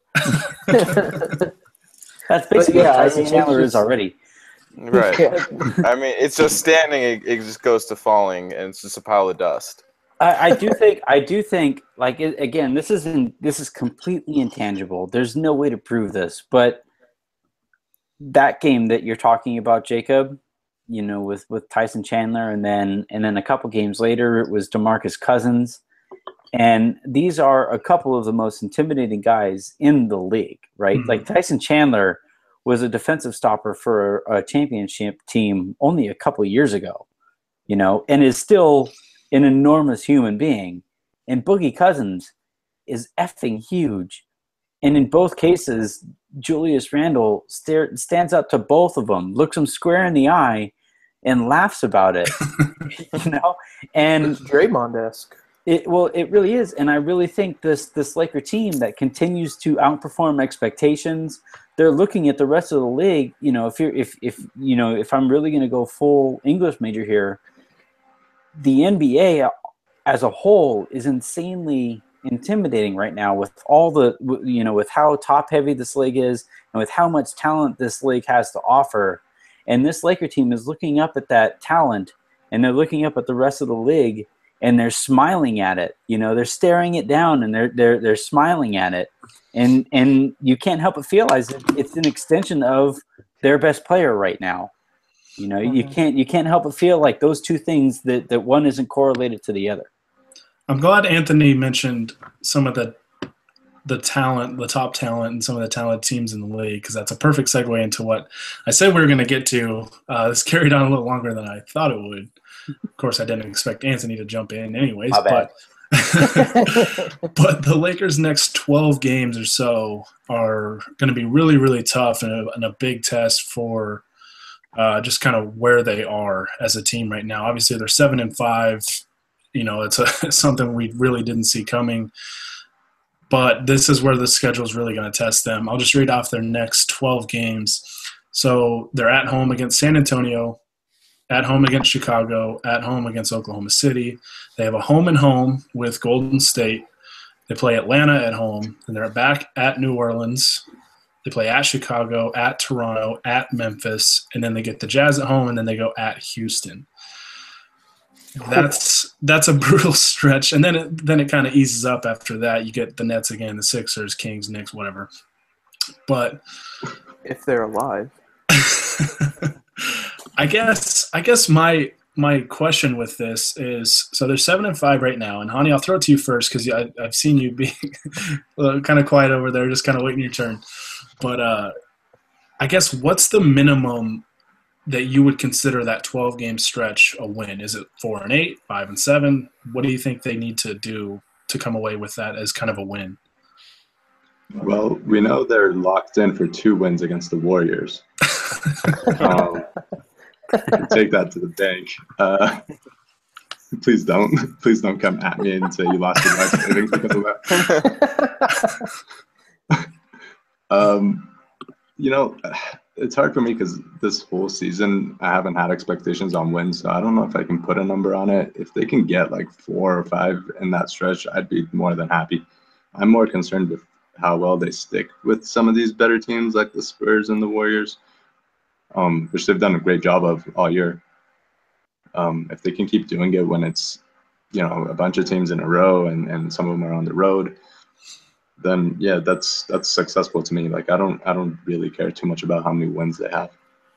That's basically yeah, what I Tyson mean, it's Chandler is just- already. Right. Yeah. I mean, it's just standing. It, it just goes to falling, and it's just a pile of dust. I, I do think I do think like it, again, this isn't this is completely intangible. There's no way to prove this, but that game that you're talking about, Jacob, you know, with, with Tyson Chandler, and then and then a couple games later it was DeMarcus Cousins. And these are a couple of the most intimidating guys in the league, right? Mhm. Like Tyson Chandler was a defensive stopper for a championship team only a couple years ago, you know, and is still an enormous human being. And Boogie Cousins is effing huge. And in both cases, Julius Randle stare, stands up to both of them, looks them square in the eye, and laughs about it, you know? And It's Draymond-esque. It, well, it really is, and I really think this this Laker team that continues to outperform expectations. They're looking at the rest of the league. You know, if you're if if you know if I'm really going to go full English major here, the N B A as a whole is insanely intimidating right now with all the you know with how top heavy this league is and with how much talent this league has to offer. And this Laker team is looking up at that talent, and they're looking up at the rest of the league. And they're smiling at it, you know. They're staring it down, and they're they're they're smiling at it, and and you can't help but realize it, it's an extension of their best player right now. You know, you can't you can't help but feel like those two things that that one isn't correlated to the other. I'm glad Anthony mentioned some of the the talent, the top talent, and some of the talented teams in the league, because that's a perfect segue into what I said we were going to get to. Uh, this carried on a little longer than I thought it would. Of course, I didn't expect Anthony to jump in anyways. My bad. But, but the Lakers' next twelve games or so are going to be really, really tough and a, and a big test for uh, just kind of where they are as a team right now. Obviously, they're seven and five. You know, it's a, something we really didn't see coming. But this is where the schedule is really going to test them. I'll just read off their next twelve games. So they're at home against San Antonio, at home against Chicago, at home against Oklahoma City. They have a home and home with Golden State. They play Atlanta at home, and they're back at New Orleans. They play at Chicago, at Toronto, at Memphis, and then they get the Jazz at home, and then they go at Houston. That's that's a brutal stretch, and then it, then it kind of eases up after that. You get the Nets again, the Sixers, Kings, Knicks, whatever. But if they're alive, I guess I guess my my question with this is, so they're seven and five right now, and Hani, I'll throw it to you first because I've seen you be kind of quiet over there, just kind of waiting your turn. But uh, I guess what's the minimum that you would consider that twelve game stretch a win? Is it four and eight, five and seven? What do you think they need to do to come away with that as kind of a win? Well, we know they're locked in for two wins against the Warriors. um, take that to the bank. Uh, please don't. Please don't come at me and say you lost your life savings because of that. um, you know, it's hard for me because this whole season I haven't had expectations on wins, so I don't know if I can put a number on it. If they can get like four or five in that stretch, I'd be more than happy. I'm more concerned with how well they stick with some of these better teams like the Spurs and the Warriors, um, which they've done a great job of all year. Um, if they can keep doing it when it's, you know, a bunch of teams in a row and, and some of them are on the road, then yeah, that's that's successful to me. Like I don't I don't really care too much about how many wins they have.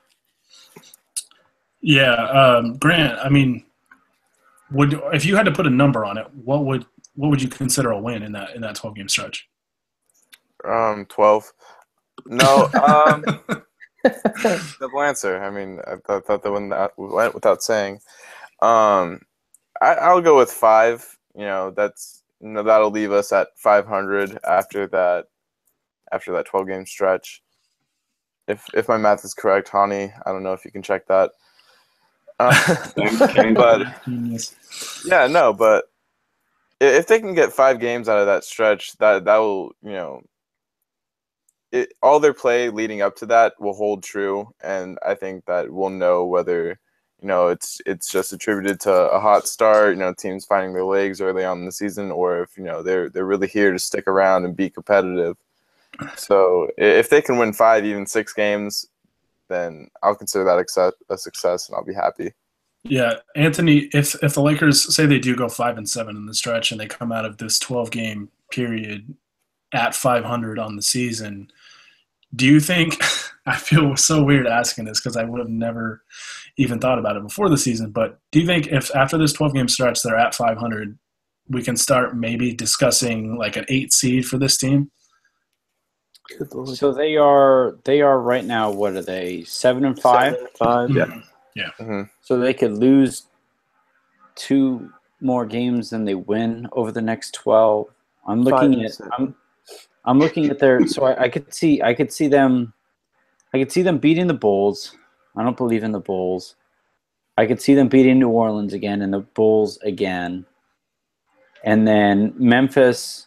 Yeah, um, Grant. I mean, would if you had to put a number on it, what would what would you consider a win in that in that twelve game stretch? Um, twelve. No. Um, double answer. I mean, I thought, thought that one that went without saying. Um, I, I'll go with five. You know, that's you know, that'll leave us at five hundred after that. After that twelve game stretch. If if my math is correct, Hani, I don't know if you can check that. Uh, but yeah, no, but if they can get five games out of that stretch, that that will, you know, it, all their play leading up to that will hold true, and I think that we'll know whether, you know, it's it's just attributed to a hot start, you know, teams finding their legs early on in the season, or if, you know, they're they're really here to stick around and be competitive. So if they can win five, even six games, then I'll consider that a success, and I'll be happy. Yeah, Anthony, if if the Lakers say they do go five and seven in the stretch and they come out of this twelve game period at five hundred on the season, do you think – I feel so weird asking this because I would have never even thought about it before the season, but do you think if after this twelve game stretch they're at five hundred, we can start maybe discussing like an eight seed for this team? So they are they are right now, what are they, seven and five? Seven and five. Yeah. Yeah. Mm-hmm. So they could lose two more games than they win over the next twelve. I'm looking at I'm I'm looking at their so I, I could see I could see them I could see them beating the Bulls. I don't believe in the Bulls. I could see them beating New Orleans again and the Bulls again. And then Memphis.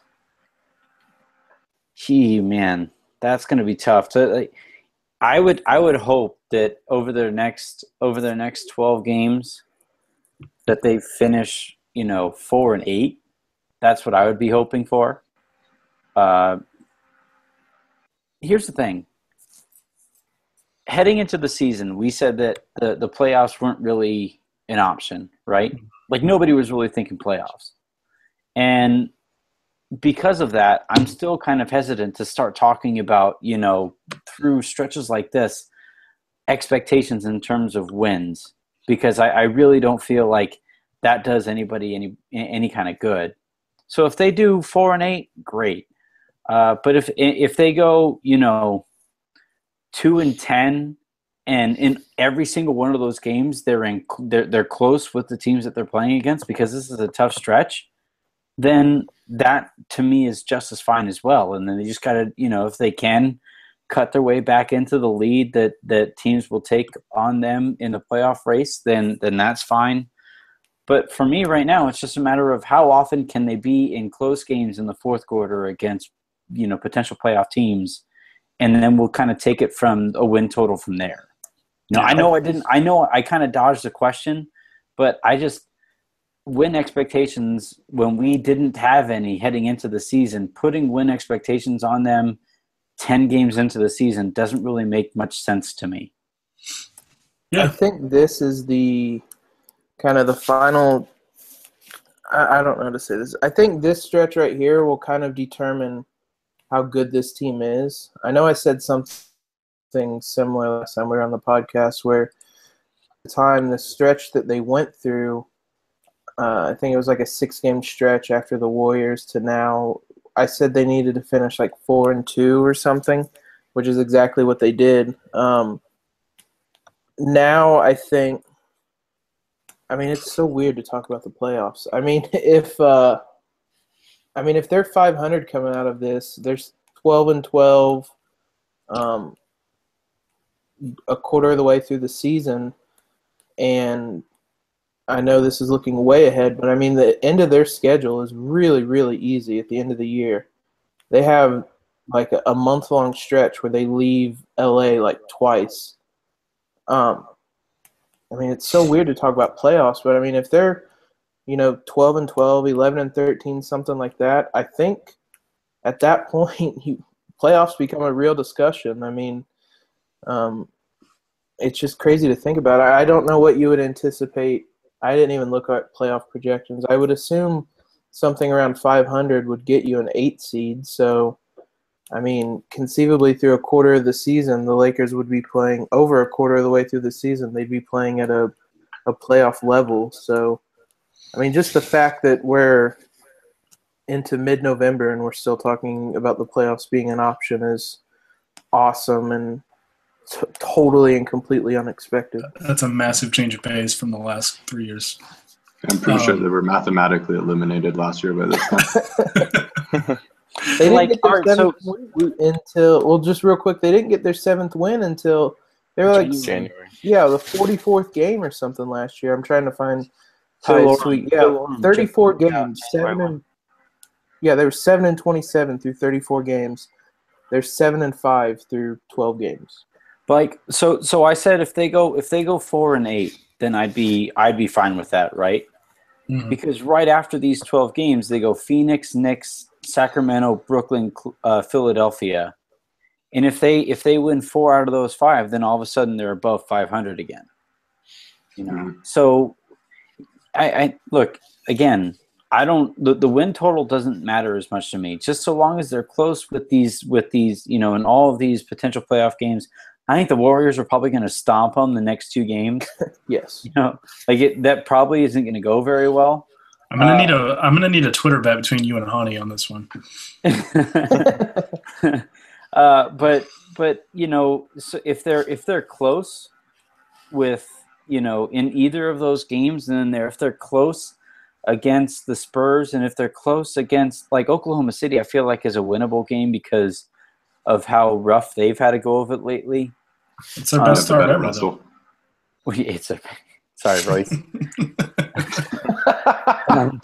Gee, man, that's going to be tough. So, like, I would, I would hope that over their next, over their next twelve games, that they finish, you know, four and eight. That's what I would be hoping for. Uh, here's the thing. Heading into the season, we said that the the playoffs weren't really an option, right? Like nobody was really thinking playoffs, and because of that, I'm still kind of hesitant to start talking about, you know, through stretches like this, expectations in terms of wins, because I, I really don't feel like that does anybody any any kind of good. So if they do four and eight, great. Uh, but if if they go, you know, two and ten, and in every single one of those games they're in they're they're close with the teams that they're playing against because this is a tough stretch, then that to me is just as fine as well. And then they just gotta, you know, if they can cut their way back into the lead that that teams will take on them in the playoff race, then then that's fine. But for me right now, it's just a matter of how often can they be in close games in the fourth quarter against, you know, potential playoff teams, and then we'll kind of take it from a win total from there. You know, I know I didn't. I know I kind of dodged the question, but I just win expectations when we didn't have any heading into the season. Putting win expectations on them ten games into the season doesn't really make much sense to me. Yeah, I think this is the kind of the final. I, I don't know how to say this. I think this stretch right here will kind of determine how good this team is. I know I said something similar last time we were on the podcast where at the time, the stretch that they went through, uh, I think it was like a six-game stretch after the Warriors to now, I said they needed to finish like four and two or something, which is exactly what they did. Um, now I think, I mean, it's so weird to talk about the playoffs. I mean, if uh, I mean if they're five hundred coming out of this, there's twelve and twelve, um, a quarter of the way through the season, and I know this is looking way ahead, but I mean the end of their schedule is really, really easy at the end of the year. They have like a, a month-long stretch where they leave L A like twice. Um, I mean, it's so weird to talk about playoffs, but I mean, if they're, you know, twelve and twelve, eleven and thirteen, something like that, I think at that point, you, playoffs become a real discussion. I mean, um, it's just crazy to think about. I, I don't know what you would anticipate. I didn't even look at playoff projections. I would assume something around five hundred would get you an eight seed. So, I mean, conceivably through a quarter of the season, the Lakers would be playing over a quarter of the way through the season. They'd be playing at a, a playoff level. So, I mean, just the fact that we're into mid-November and we're still talking about the playoffs being an option is awesome and t- totally and completely unexpected. That's a massive change of pace from the last three years. I'm pretty Um, sure they were mathematically eliminated last year by this time. They didn't Like, get their all right, so- seventh win until, well, just real quick, they didn't get their seventh win until they were like, January. yeah, the forty-fourth game or something last year. I'm trying to find Phil Ty Oram- Sweet. Phil Yeah, Oram thirty-four checked it out. games, seven and yeah, they were seven and twenty-seven through thirty-four games. They're seven and five through twelve games. Like so, so I said if they go if they go four and eight, then I'd be I'd be fine with that, right? Mhm. Because right after these twelve games, they go Phoenix, Knicks, Sacramento, Brooklyn, uh, Philadelphia, and if they if they win four out of those five, then all of a sudden they're above five hundred again. You know, Mhm. so I, I look again. I don't. The, the win total doesn't matter as much to me. Just so long as they're close with these with these, you know, in all of these potential playoff games. I think the Warriors are probably going to stomp them the next two games. Yes. You know, like it, that probably isn't going to go very well. I'm gonna Uh, need a I'm gonna need a Twitter bet between you and Hani on this one. uh, but but you know, so if they're if they're close with, you know, in either of those games, and then they're if they're close against the Spurs, and if they're close against like Oklahoma City, I feel like is a winnable game because of how rough they've had to go of it lately. It's their Uh, best start Better ever. Russell. Though. Well, It's a sorry, Royce. Um,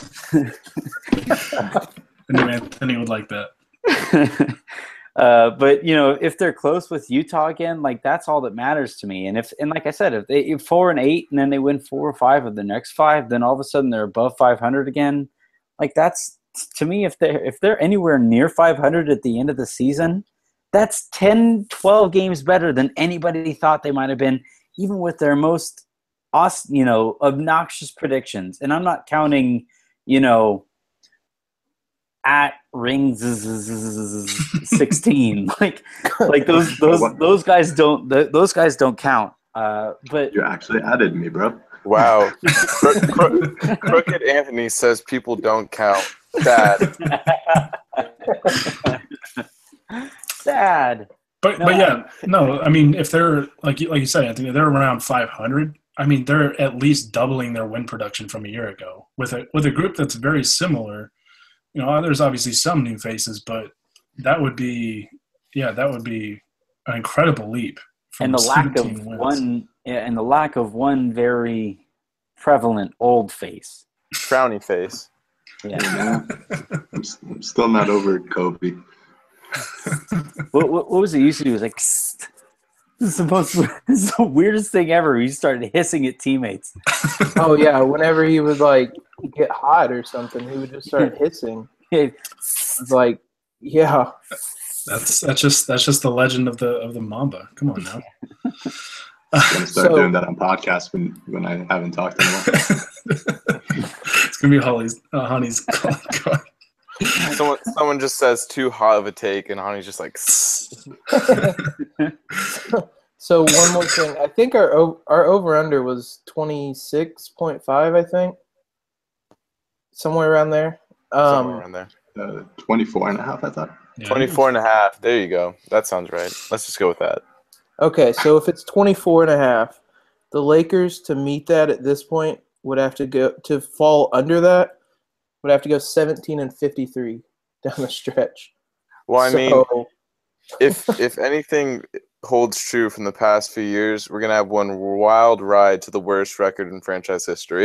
I knew Anthony would like that. uh, but you know, if they're close with Utah again, like that's all that matters to me. And if and like I said, if they if four and eight and then they win four or five of the next five, then all of a sudden they're above five hundred again. Like that's to me, if they're if they're anywhere near five hundred at the end of the season, that's ten, twelve games better than anybody thought they might have been, even with their most, os- you know, obnoxious predictions. And I'm not counting, you know, at rings sixteen. like, like those those those guys don't those guys don't count. Uh, but You actually added me, bro. Wow. Cro- Cro- Crooked Anthony says people don't count. Bad. Sad. But No, but yeah, no. I mean, if they're like you, like you said, Anthony, they're around five hundred. I mean, they're at least doubling their win production from a year ago with a with a group that's very similar. You know, there's obviously some new faces, but that would be yeah, that would be an incredible leap. From And the lack of seventeen wins. one, yeah, and the lack of one very prevalent old face. Frowny face. Yeah. I'm, s- I'm still not over Kobe. what, what, what was it used to do? It was like, "Psst." This is supposed to, this is the weirdest thing ever. He started hissing at teammates. Oh yeah, whenever he would like get hot or something, he would just start hissing. It's like, yeah. That's that's just that's just the legend of the of the Mamba. Come on now. I'm gonna start So- doing that on podcasts when, when I haven't talked in a while. It's gonna be Holly's uh, Honey's call. Someone, someone just says too hot of a take, and Honey's just like, So one more thing, I think our o- our over under was twenty-six point five. I think somewhere around there. somewhere Um, around there. Uh, twenty-four and a half, I thought. Yeah, twenty-four and a half. There you go. That sounds right. Let's just go with that. okay, so if it's twenty-four and a half, the Lakers to meet that at this point would have to go to fall under that would have to go seventeen and fifty-three down the stretch. Well, I mean, So- if if anything holds true from the past few years, we're gonna have one wild ride to the worst record in franchise history.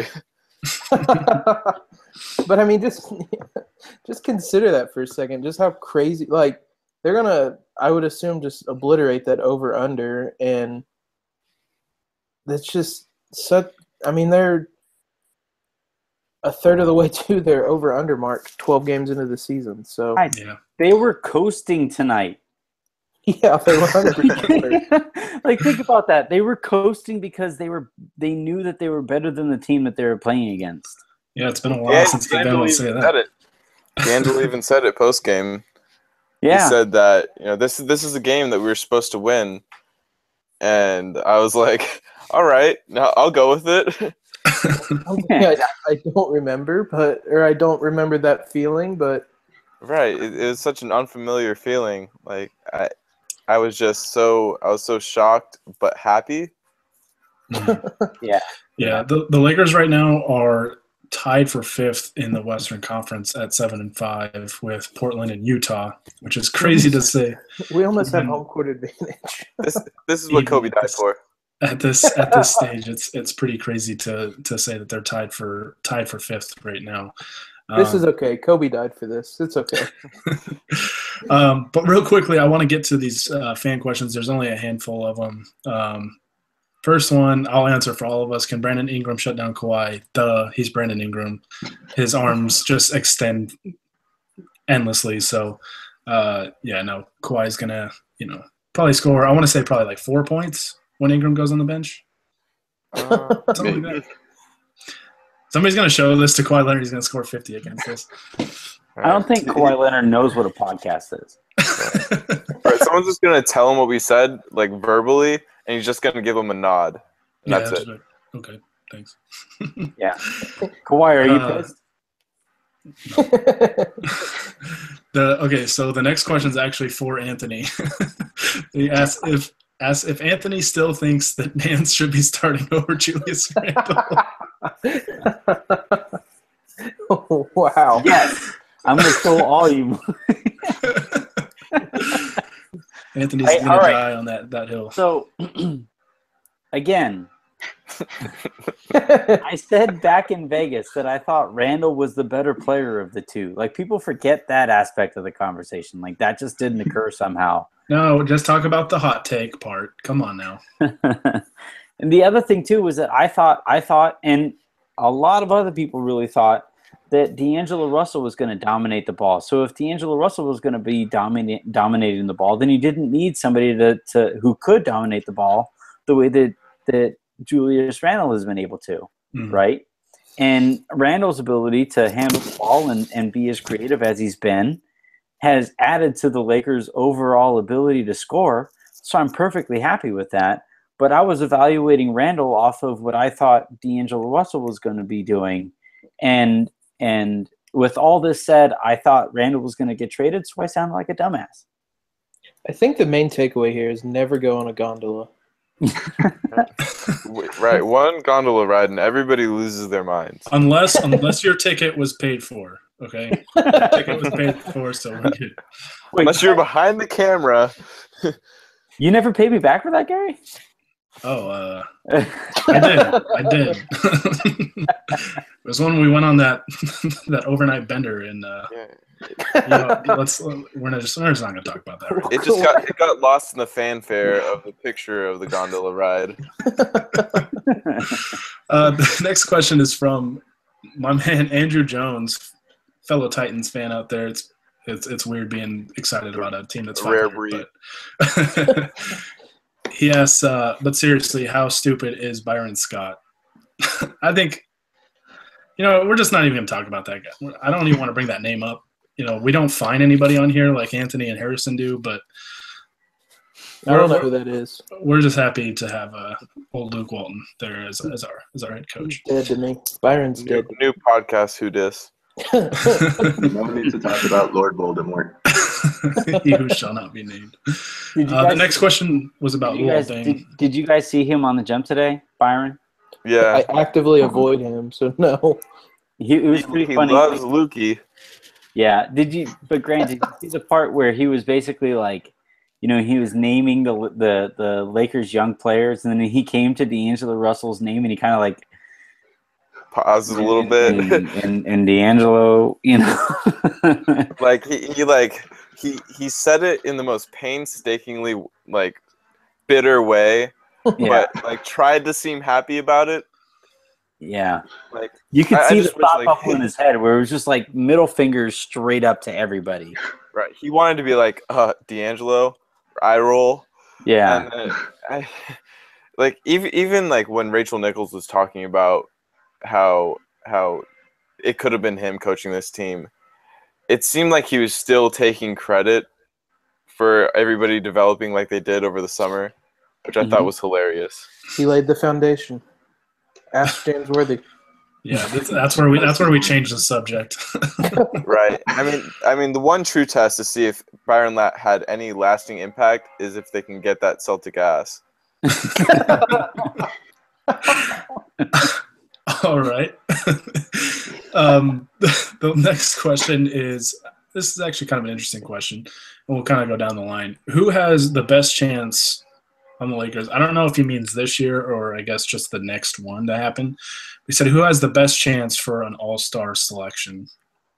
But I mean, just just consider that for a second. Just how crazy, like they're gonna, I would assume, just obliterate that over under, and that's just such. I mean, they're a third of the way to their over under mark, twelve games into the season. So Right. Yeah. They were coasting tonight. yeah, they were one hundred percent. Like, think about that. They were coasting because they were they knew that they were better than the team that they were playing against. Yeah, it's been a while Yeah, since they've been D'Angelo able to say even that. said it. D'Angelo even said it post game. Yeah. He said that, you know, this is this is a game that we were supposed to win, and I was like, all right, now I'll go with it. Yeah, I, I don't remember, but or I don't remember that feeling, but Right, it, it was such an unfamiliar feeling. Like I, I was just so I was so shocked but happy. Yeah. Yeah, the, the Lakers right now are tied for fifth in the Western Conference at seven and five with Portland and Utah, which is crazy to say we almost have Mhm. home court advantage. This this is what Even Kobe died this- for. at this at this stage. It's it's pretty crazy to to say that they're tied for tied for fifth right now. This Um, is okay. Kobe died for this. It's okay. um, but real quickly, I want to get to these uh, fan questions. There's only a handful of them. Um, first one, I'll answer for all of us. Can Brandon Ingram shut down Kawhi? Duh, he's Brandon Ingram. His arms just extend endlessly. So, uh, yeah, no, Kawhi's going to, you know, probably score, I want to say probably like four points when Ingram goes on the bench. Uh, Something like that. Somebody's going to show this to Kawhi Leonard. He's going to score fifty against us. I don't think Kawhi Leonard knows what a podcast is. Right, someone's just gonna tell him what we said, like verbally, and he's just gonna give him a nod, and Yeah, that's just it. like, okay, thanks. Yeah. Kawhi, are you Uh, pissed? The okay, so the next question is actually for Anthony. He asked if asks if Anthony still thinks that Nance should be starting over Julius Randle. Oh, wow. Yes. I'm going to kill all you. Anthony's Hey, gonna all right. die on that, that hill. So, again, I said back in Vegas that I thought Randall was the better player of the two. Like, people forget that aspect of the conversation. Like, that just didn't occur somehow. No, just talk about the hot take part. Come on now. And the other thing too was that I thought, I thought, and a lot of other people really thought that D'Angelo Russell was going to dominate the ball. So if D'Angelo Russell was going to be dominate, dominating the ball, then you didn't need somebody to, to who could dominate the ball the way that that Julius Randle has been able to, Mhm. right? And Randall's ability to handle the ball and, and be as creative as he's been has added to the Lakers' overall ability to score. So I'm perfectly happy with that. But I was evaluating Randall off of what I thought D'Angelo Russell was going to be doing. And and with all this said, I thought Randall was going to get traded, so I sounded like a dumbass. I think the main takeaway here is never go on a gondola. Right, one gondola ride and everybody loses their minds. Unless unless your ticket was paid for, okay? Your ticket was paid for, so we're good. Wait, Unless you're behind the camera. you never paid me back for that, Gary? Oh, uh, I did. I did. It was when we went on that that overnight bender, and uh, Yeah. you know, let's we're not just we're just not gonna talk about that. Right It just got it got lost in the fanfare of the picture of the gondola ride. Uh, the next question is from my man Andrew Jones, fellow Titans fan out there. It's it's it's weird being excited about a team that's A rare five hundred, but he asks, uh, but seriously, how stupid is Byron Scott? I think, you know, we're just not even going to talk about that guy. I don't even want to bring that name up. You know, we don't find anybody on here like Anthony and Harrison do, but I don't know who that is. we're just happy to have uh, old Luke Walton there as, as our as our head coach. He's dead to me. Byron's New, dead. new podcast, Who Dis? No need to talk about Lord Voldemort. He who shall not be named. Did you Uh, the guys- next question was about Did you, guys, Luol Deng. did, did you guys see him on the jump today, Byron? Yeah. I actively avoid him, so no. He, it was He, pretty he funny. loves Lukey. Yeah. Did you? But Grant, did you see the part where he was basically like, you know, he was naming the the the Lakers young players, and then he came to D'Angelo Russell's name, and he kind of like Pauses a little bit. and, and, and D'Angelo, you know. Like he, he like he he said it in the most painstakingly like bitter way, Yeah. but like tried to seem happy about it. Yeah. Like You could I- I see the just wish, thought like- bubble in his head where it was just like middle fingers straight up to everybody. right, he wanted to be like uh D'Angelo, eye roll. Yeah. And, uh, I, like even even like when Rachel Nichols was talking about how how it could have been him coaching this team, it seemed like he was still taking credit for everybody developing like they did over the summer, which I thought Mhm. was hilarious. He laid the foundation. Ask James Worthy. Yeah, that's, that's where we that's where we changed the subject. Right. I mean, I mean, the one true test to see if Byron La- had any lasting impact is if they can get that Celtic ass. All right. um, the next question is this is actually kind of an interesting question, and we'll kind of go down the line. Who has the best chance on the Lakers? I don't know if he means this year or I guess just the next one to happen. He said, "Who has the best chance for an All-Star selection?"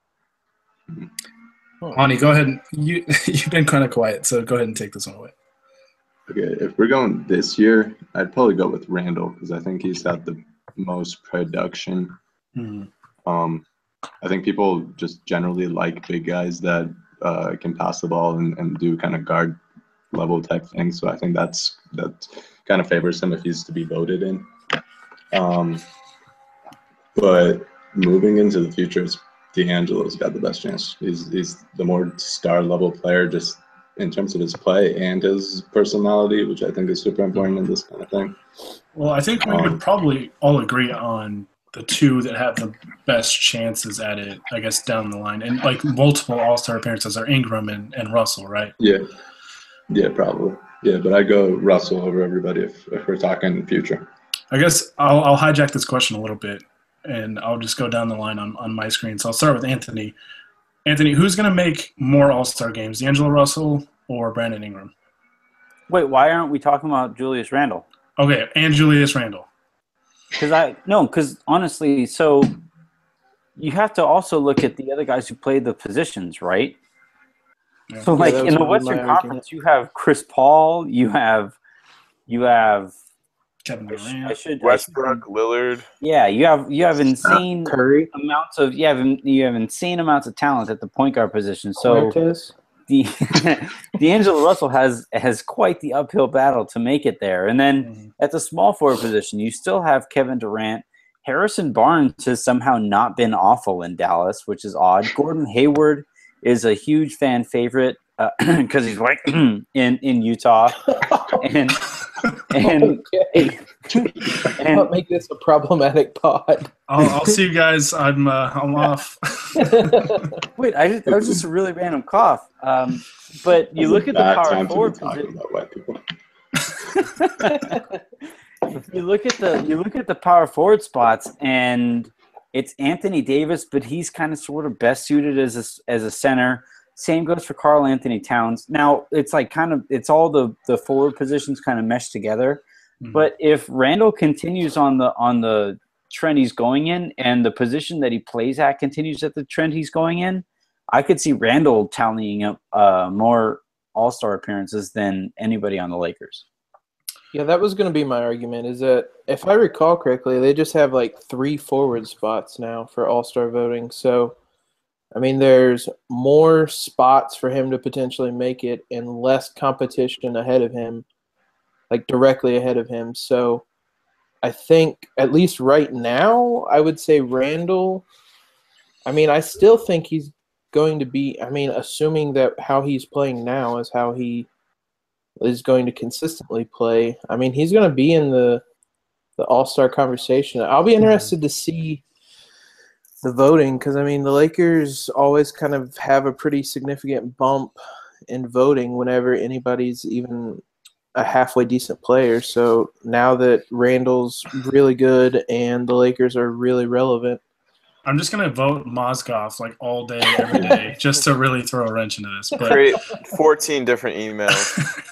Ani, go ahead. And, you you've been kind of quiet, so go ahead and take this one away. Okay, if we're going this year, I'd probably go with Randall because I think he's had the most production. Hmm. Um, I think people just generally like big guys that uh, can pass the ball and, and do kind of guard level type things. So I think that's that kind of favors him if he's to be voted in. Um, but moving into the future, it's D'Angelo's got the best chance. He's he's the more star level player, just in terms of his play and his personality, which I think is super important in this kind of thing. Well, I think we Um, would probably all agree on the two that have the best chances at it, I guess, down the line. And like multiple All-Star appearances are Ingram and, and Russell, right? Yeah, yeah, probably. Yeah, but I go Russell over everybody if, if we're talking future. I guess I'll, I'll hijack this question a little bit, and I'll just go down the line on, on my screen. So I'll start with Anthony. Anthony, who's going to make more All-Star games, D'Angelo Russell or Brandon Ingram? Wait, why aren't we talking about Julius Randle? Okay, and Julius Randle. Because I no, because honestly, so you have to also look at the other guys who played the positions, right? Yeah. So, like that in was the gonna be my Western argument. Conference, you have Chris Paul, you have, you have Kevin I, sh- I Durant. should I should- Westbrook, Lillard. yeah, you have you have insane Curry. amounts of you have you have insane amounts of talent at the point guard position. So Cortez. the D'Angelo Russell has has quite the uphill battle to make it there. And then Mhm. at the small forward position, you still have Kevin Durant. Harrison Barnes has somehow not been awful in Dallas, which is odd. Gordon Hayward is a huge fan favorite because he's like in in Utah, and And, Okay. and Don't make this a problematic pod. I'll, I'll see you guys. I'm uh, I'm off. wait, I just, that was just a really random cough. Um, but you look at the Bad power time to be forward talking position. about white people. You look at the you look at the power forward spots, and it's Anthony Davis, but he's kind of sort of best suited as a, as a center. Same goes for Karl Anthony Towns. Now it's like kind of it's all the the forward positions kind of meshed together. Mhm. But if Randall continues on the on the trend he's going in, and the position that he plays at continues at the trend he's going in, I could see Randall tallying up uh, more All-Star appearances than anybody on the Lakers. Yeah, that was going to be my argument, is that if I recall correctly, they just have like three forward spots now for All-Star voting. So, I mean, there's more spots for him to potentially make it and less competition ahead of him, like directly ahead of him. So, I think at least right now, I would say Randall. I mean, I still think he's going to be, I mean, assuming that how he's playing now is how he is going to consistently play. I mean, he's going to be in the the All-Star conversation. I'll be interested to see the voting because, I mean, the Lakers always kind of have a pretty significant bump in voting whenever anybody's even a halfway decent player. So now that Randall's really good and the Lakers are really relevant, I'm just gonna vote Mozgov like all day, every day, just to really throw a wrench into this. But Create fourteen different emails.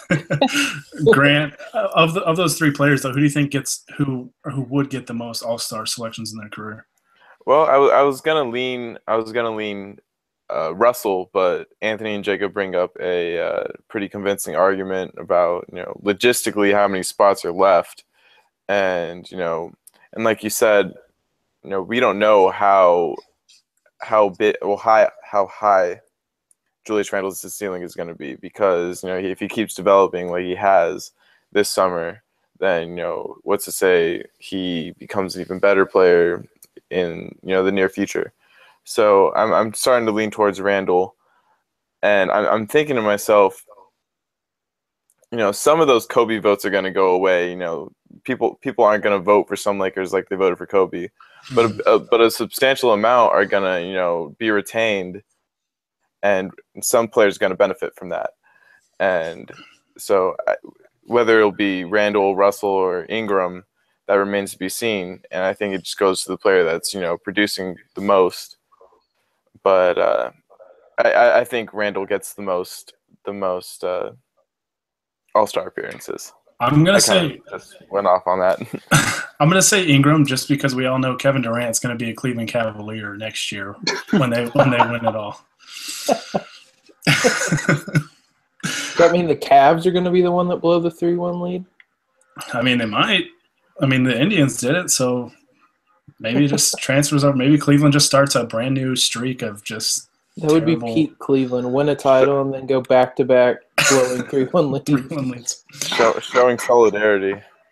Grant, of the, of those three players, though, who do you think gets who or who would get the most All-Star selections in their career? Well, I, w- I was gonna lean. I was gonna lean uh, Russell, but Anthony and Jacob bring up a uh, pretty convincing argument about you know logistically how many spots are left, and you know, and like you said, you know, we don't know how how big well high how high Julius Randle's ceiling is going to be because you know if he keeps developing like he has this summer, then you know what's to say he becomes an even better player in you know the near future. So I'm I'm starting to lean towards Randle, and I'm I'm thinking to myself, you know, some of those Kobe votes are going to go away. You know, people people aren't going to vote for some Lakers like they voted for Kobe, but a, a, but a substantial amount are going to you know be retained, and some players are going to benefit from that. And so I, whether it'll be Randle, Russell, or Ingram, that remains to be seen. And I think it just goes to the player that's you know producing the most. But uh, I, I think Randle gets the most the most uh, All-Star appearances. I'm gonna I say kinda just went off on that. I'm gonna say Ingram just because we all know Kevin Durant's gonna be a Cleveland Cavalier next year when they when they win it all. does that mean the Cavs are going to be the one that blow the three one lead? I mean, they might. I mean, the Indians did it, so maybe it just transfers over. Maybe Cleveland just starts a brand new streak of just That would terrible be peak Cleveland. Win a title and then go back-to-back blowing three one leads. three-one leads. Show, showing solidarity.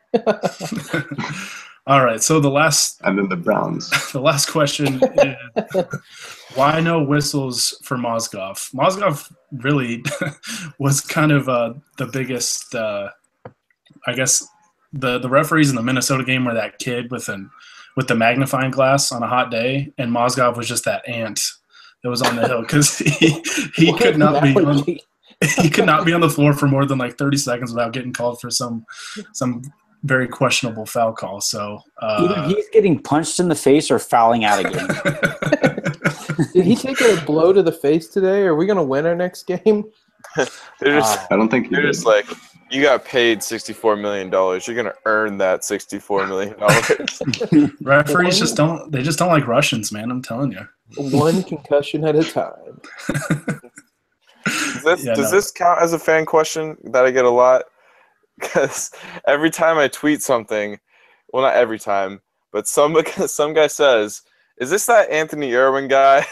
All right, so the last And then the Browns. the last question is why no whistles for Mozgov? Mozgov really was kind of uh, the biggest, uh, I guess, the, the referees in the Minnesota game were that kid with an with the magnifying glass on a hot day, and Mozgov was just that ant that was on the hill because he he What could not be on, analogy. he could not be on the floor for more than like thirty seconds without getting called for some some very questionable foul call. So Either uh, he's getting punched in the face or fouling out again. Did he take a blow to the face today? Are we going to win our next game? They're just Ah. I don't think he they're did. just like you got paid sixty-four million dollars. You're gonna earn that sixty-four million dollars. referees just don't they just don't like Russians, man. I'm telling you. One concussion at a time. Does this, Yeah, does no. this count as a fan question that I get a lot? Because every time I tweet something, well, not every time, but some some guy says, "Is this that Anthony Irwin guy?"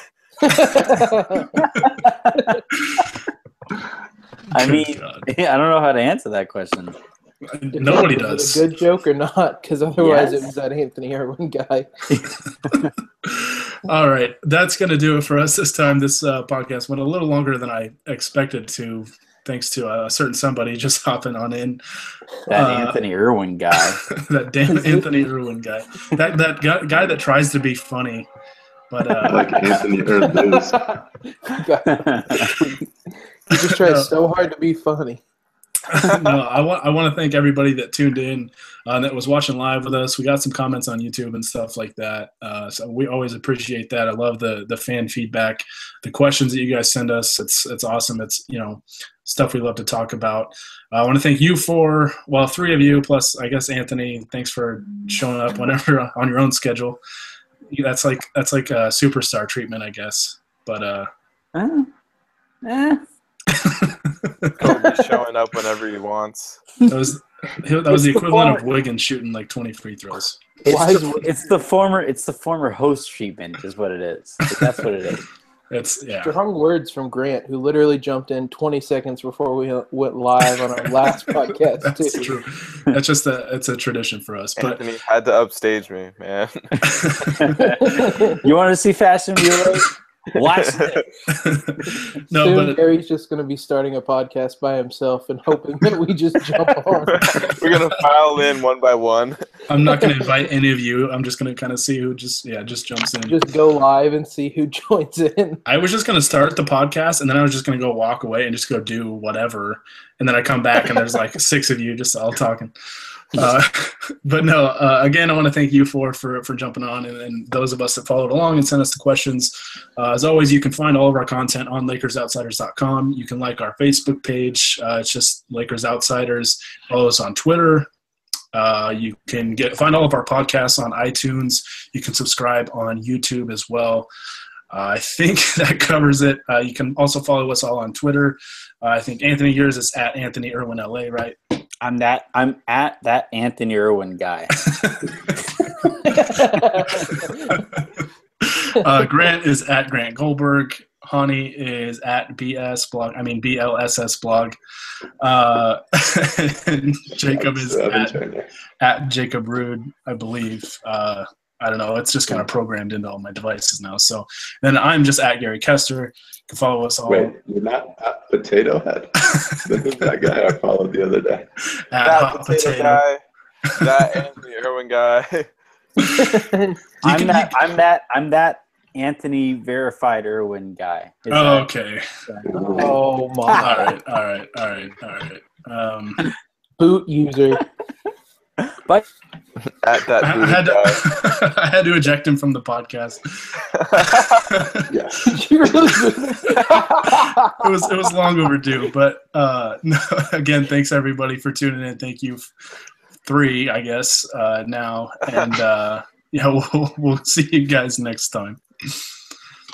I mean, Good God. I don't know how to answer that question. Nobody Was does. it a good joke or not? Because otherwise Yes. it was that Anthony Irwin guy. All right, that's going to do it for us this time. This uh, podcast went a little longer than I expected to. thanks to a certain somebody just hopping on in. That Uh, Anthony Irwin guy. that damn Anthony Irwin guy. That that guy, guy that tries to be funny, but uh, Like Anthony Irwin. He just tries No. so hard to be funny. no, I want I want to thank everybody that tuned in, uh, that was watching live with us. We got some comments on YouTube and stuff like that, uh, so we always appreciate that. I love the the fan feedback, the questions that you guys send us. It's it's awesome. It's you know stuff we love to talk about. Uh, I want to thank you for well, three of you plus I guess Anthony. Thanks for showing up whenever on your own schedule. That's like that's like a superstar treatment, I guess. But uh, Eh. Eh. Kobe's showing up whenever he wants. that was that was the equivalent of Wiggins shooting like twenty free throws. It's Why is the, it's the former it's the former host treatment is what it is. That's what it is. It's yeah. Strong words from Grant, who literally jumped in twenty seconds before we went live on our last podcast. That's too. true. That's just a it's a tradition for us. But Anthony had to upstage me, man. You want to see Fashion Bureau? Watch it. no, Soon but Gary's just going to be starting a podcast by himself and hoping that we just jump on. We're gonna file in one by one. I'm not going to invite any of you. I'm just going to kind of see who just yeah just jumps in. Just go live and see who joins in. I was just going to start the podcast and then I was just going to go walk away and just go do whatever, and then I come back and there's like six of you just all talking. Uh, but no, uh, again, I want to thank you for for, for jumping on, and, and those of us that followed along and sent us the questions. Uh, as always, you can find all of our content on Lakers Outsiders dot com. You can like our Facebook page. Uh, it's just Lakers Outsiders. Follow us on Twitter. Uh, you can get find all of our podcasts on iTunes. You can subscribe on YouTube as well. Uh, I think that covers it. Uh, you can also follow us all on Twitter. Uh, I think Anthony, yours is at Anthony Irwin L A, right? I'm that I'm at that Anthony Irwin guy. uh, Grant is at Grant Goldberg. Hani is at B S blog. I mean B L S S blog. Uh, and Jacob is at, at Jacob Rude, I believe. Uh, I don't know. It's just kind of programmed into all my devices now. So then I'm just at Gary Kester. You can follow us all. Wait, you're not at Potato Head? This is that guy I followed the other day. At That Hot potato, Potato. guy. That Anthony Irwin guy. I'm can- that I'm that I'm that Anthony verified Irwin guy. Is Oh, that- okay. Oh All my. right. All right. All right. All right. Um, Boot user. But At that I, I booty had guy. to, I had to eject him from the podcast. Yeah. You really it was it was long overdue, but uh, no, again, thanks everybody for tuning in. Thank you, three, I guess uh, now, and uh, yeah, we'll we'll see you guys next time.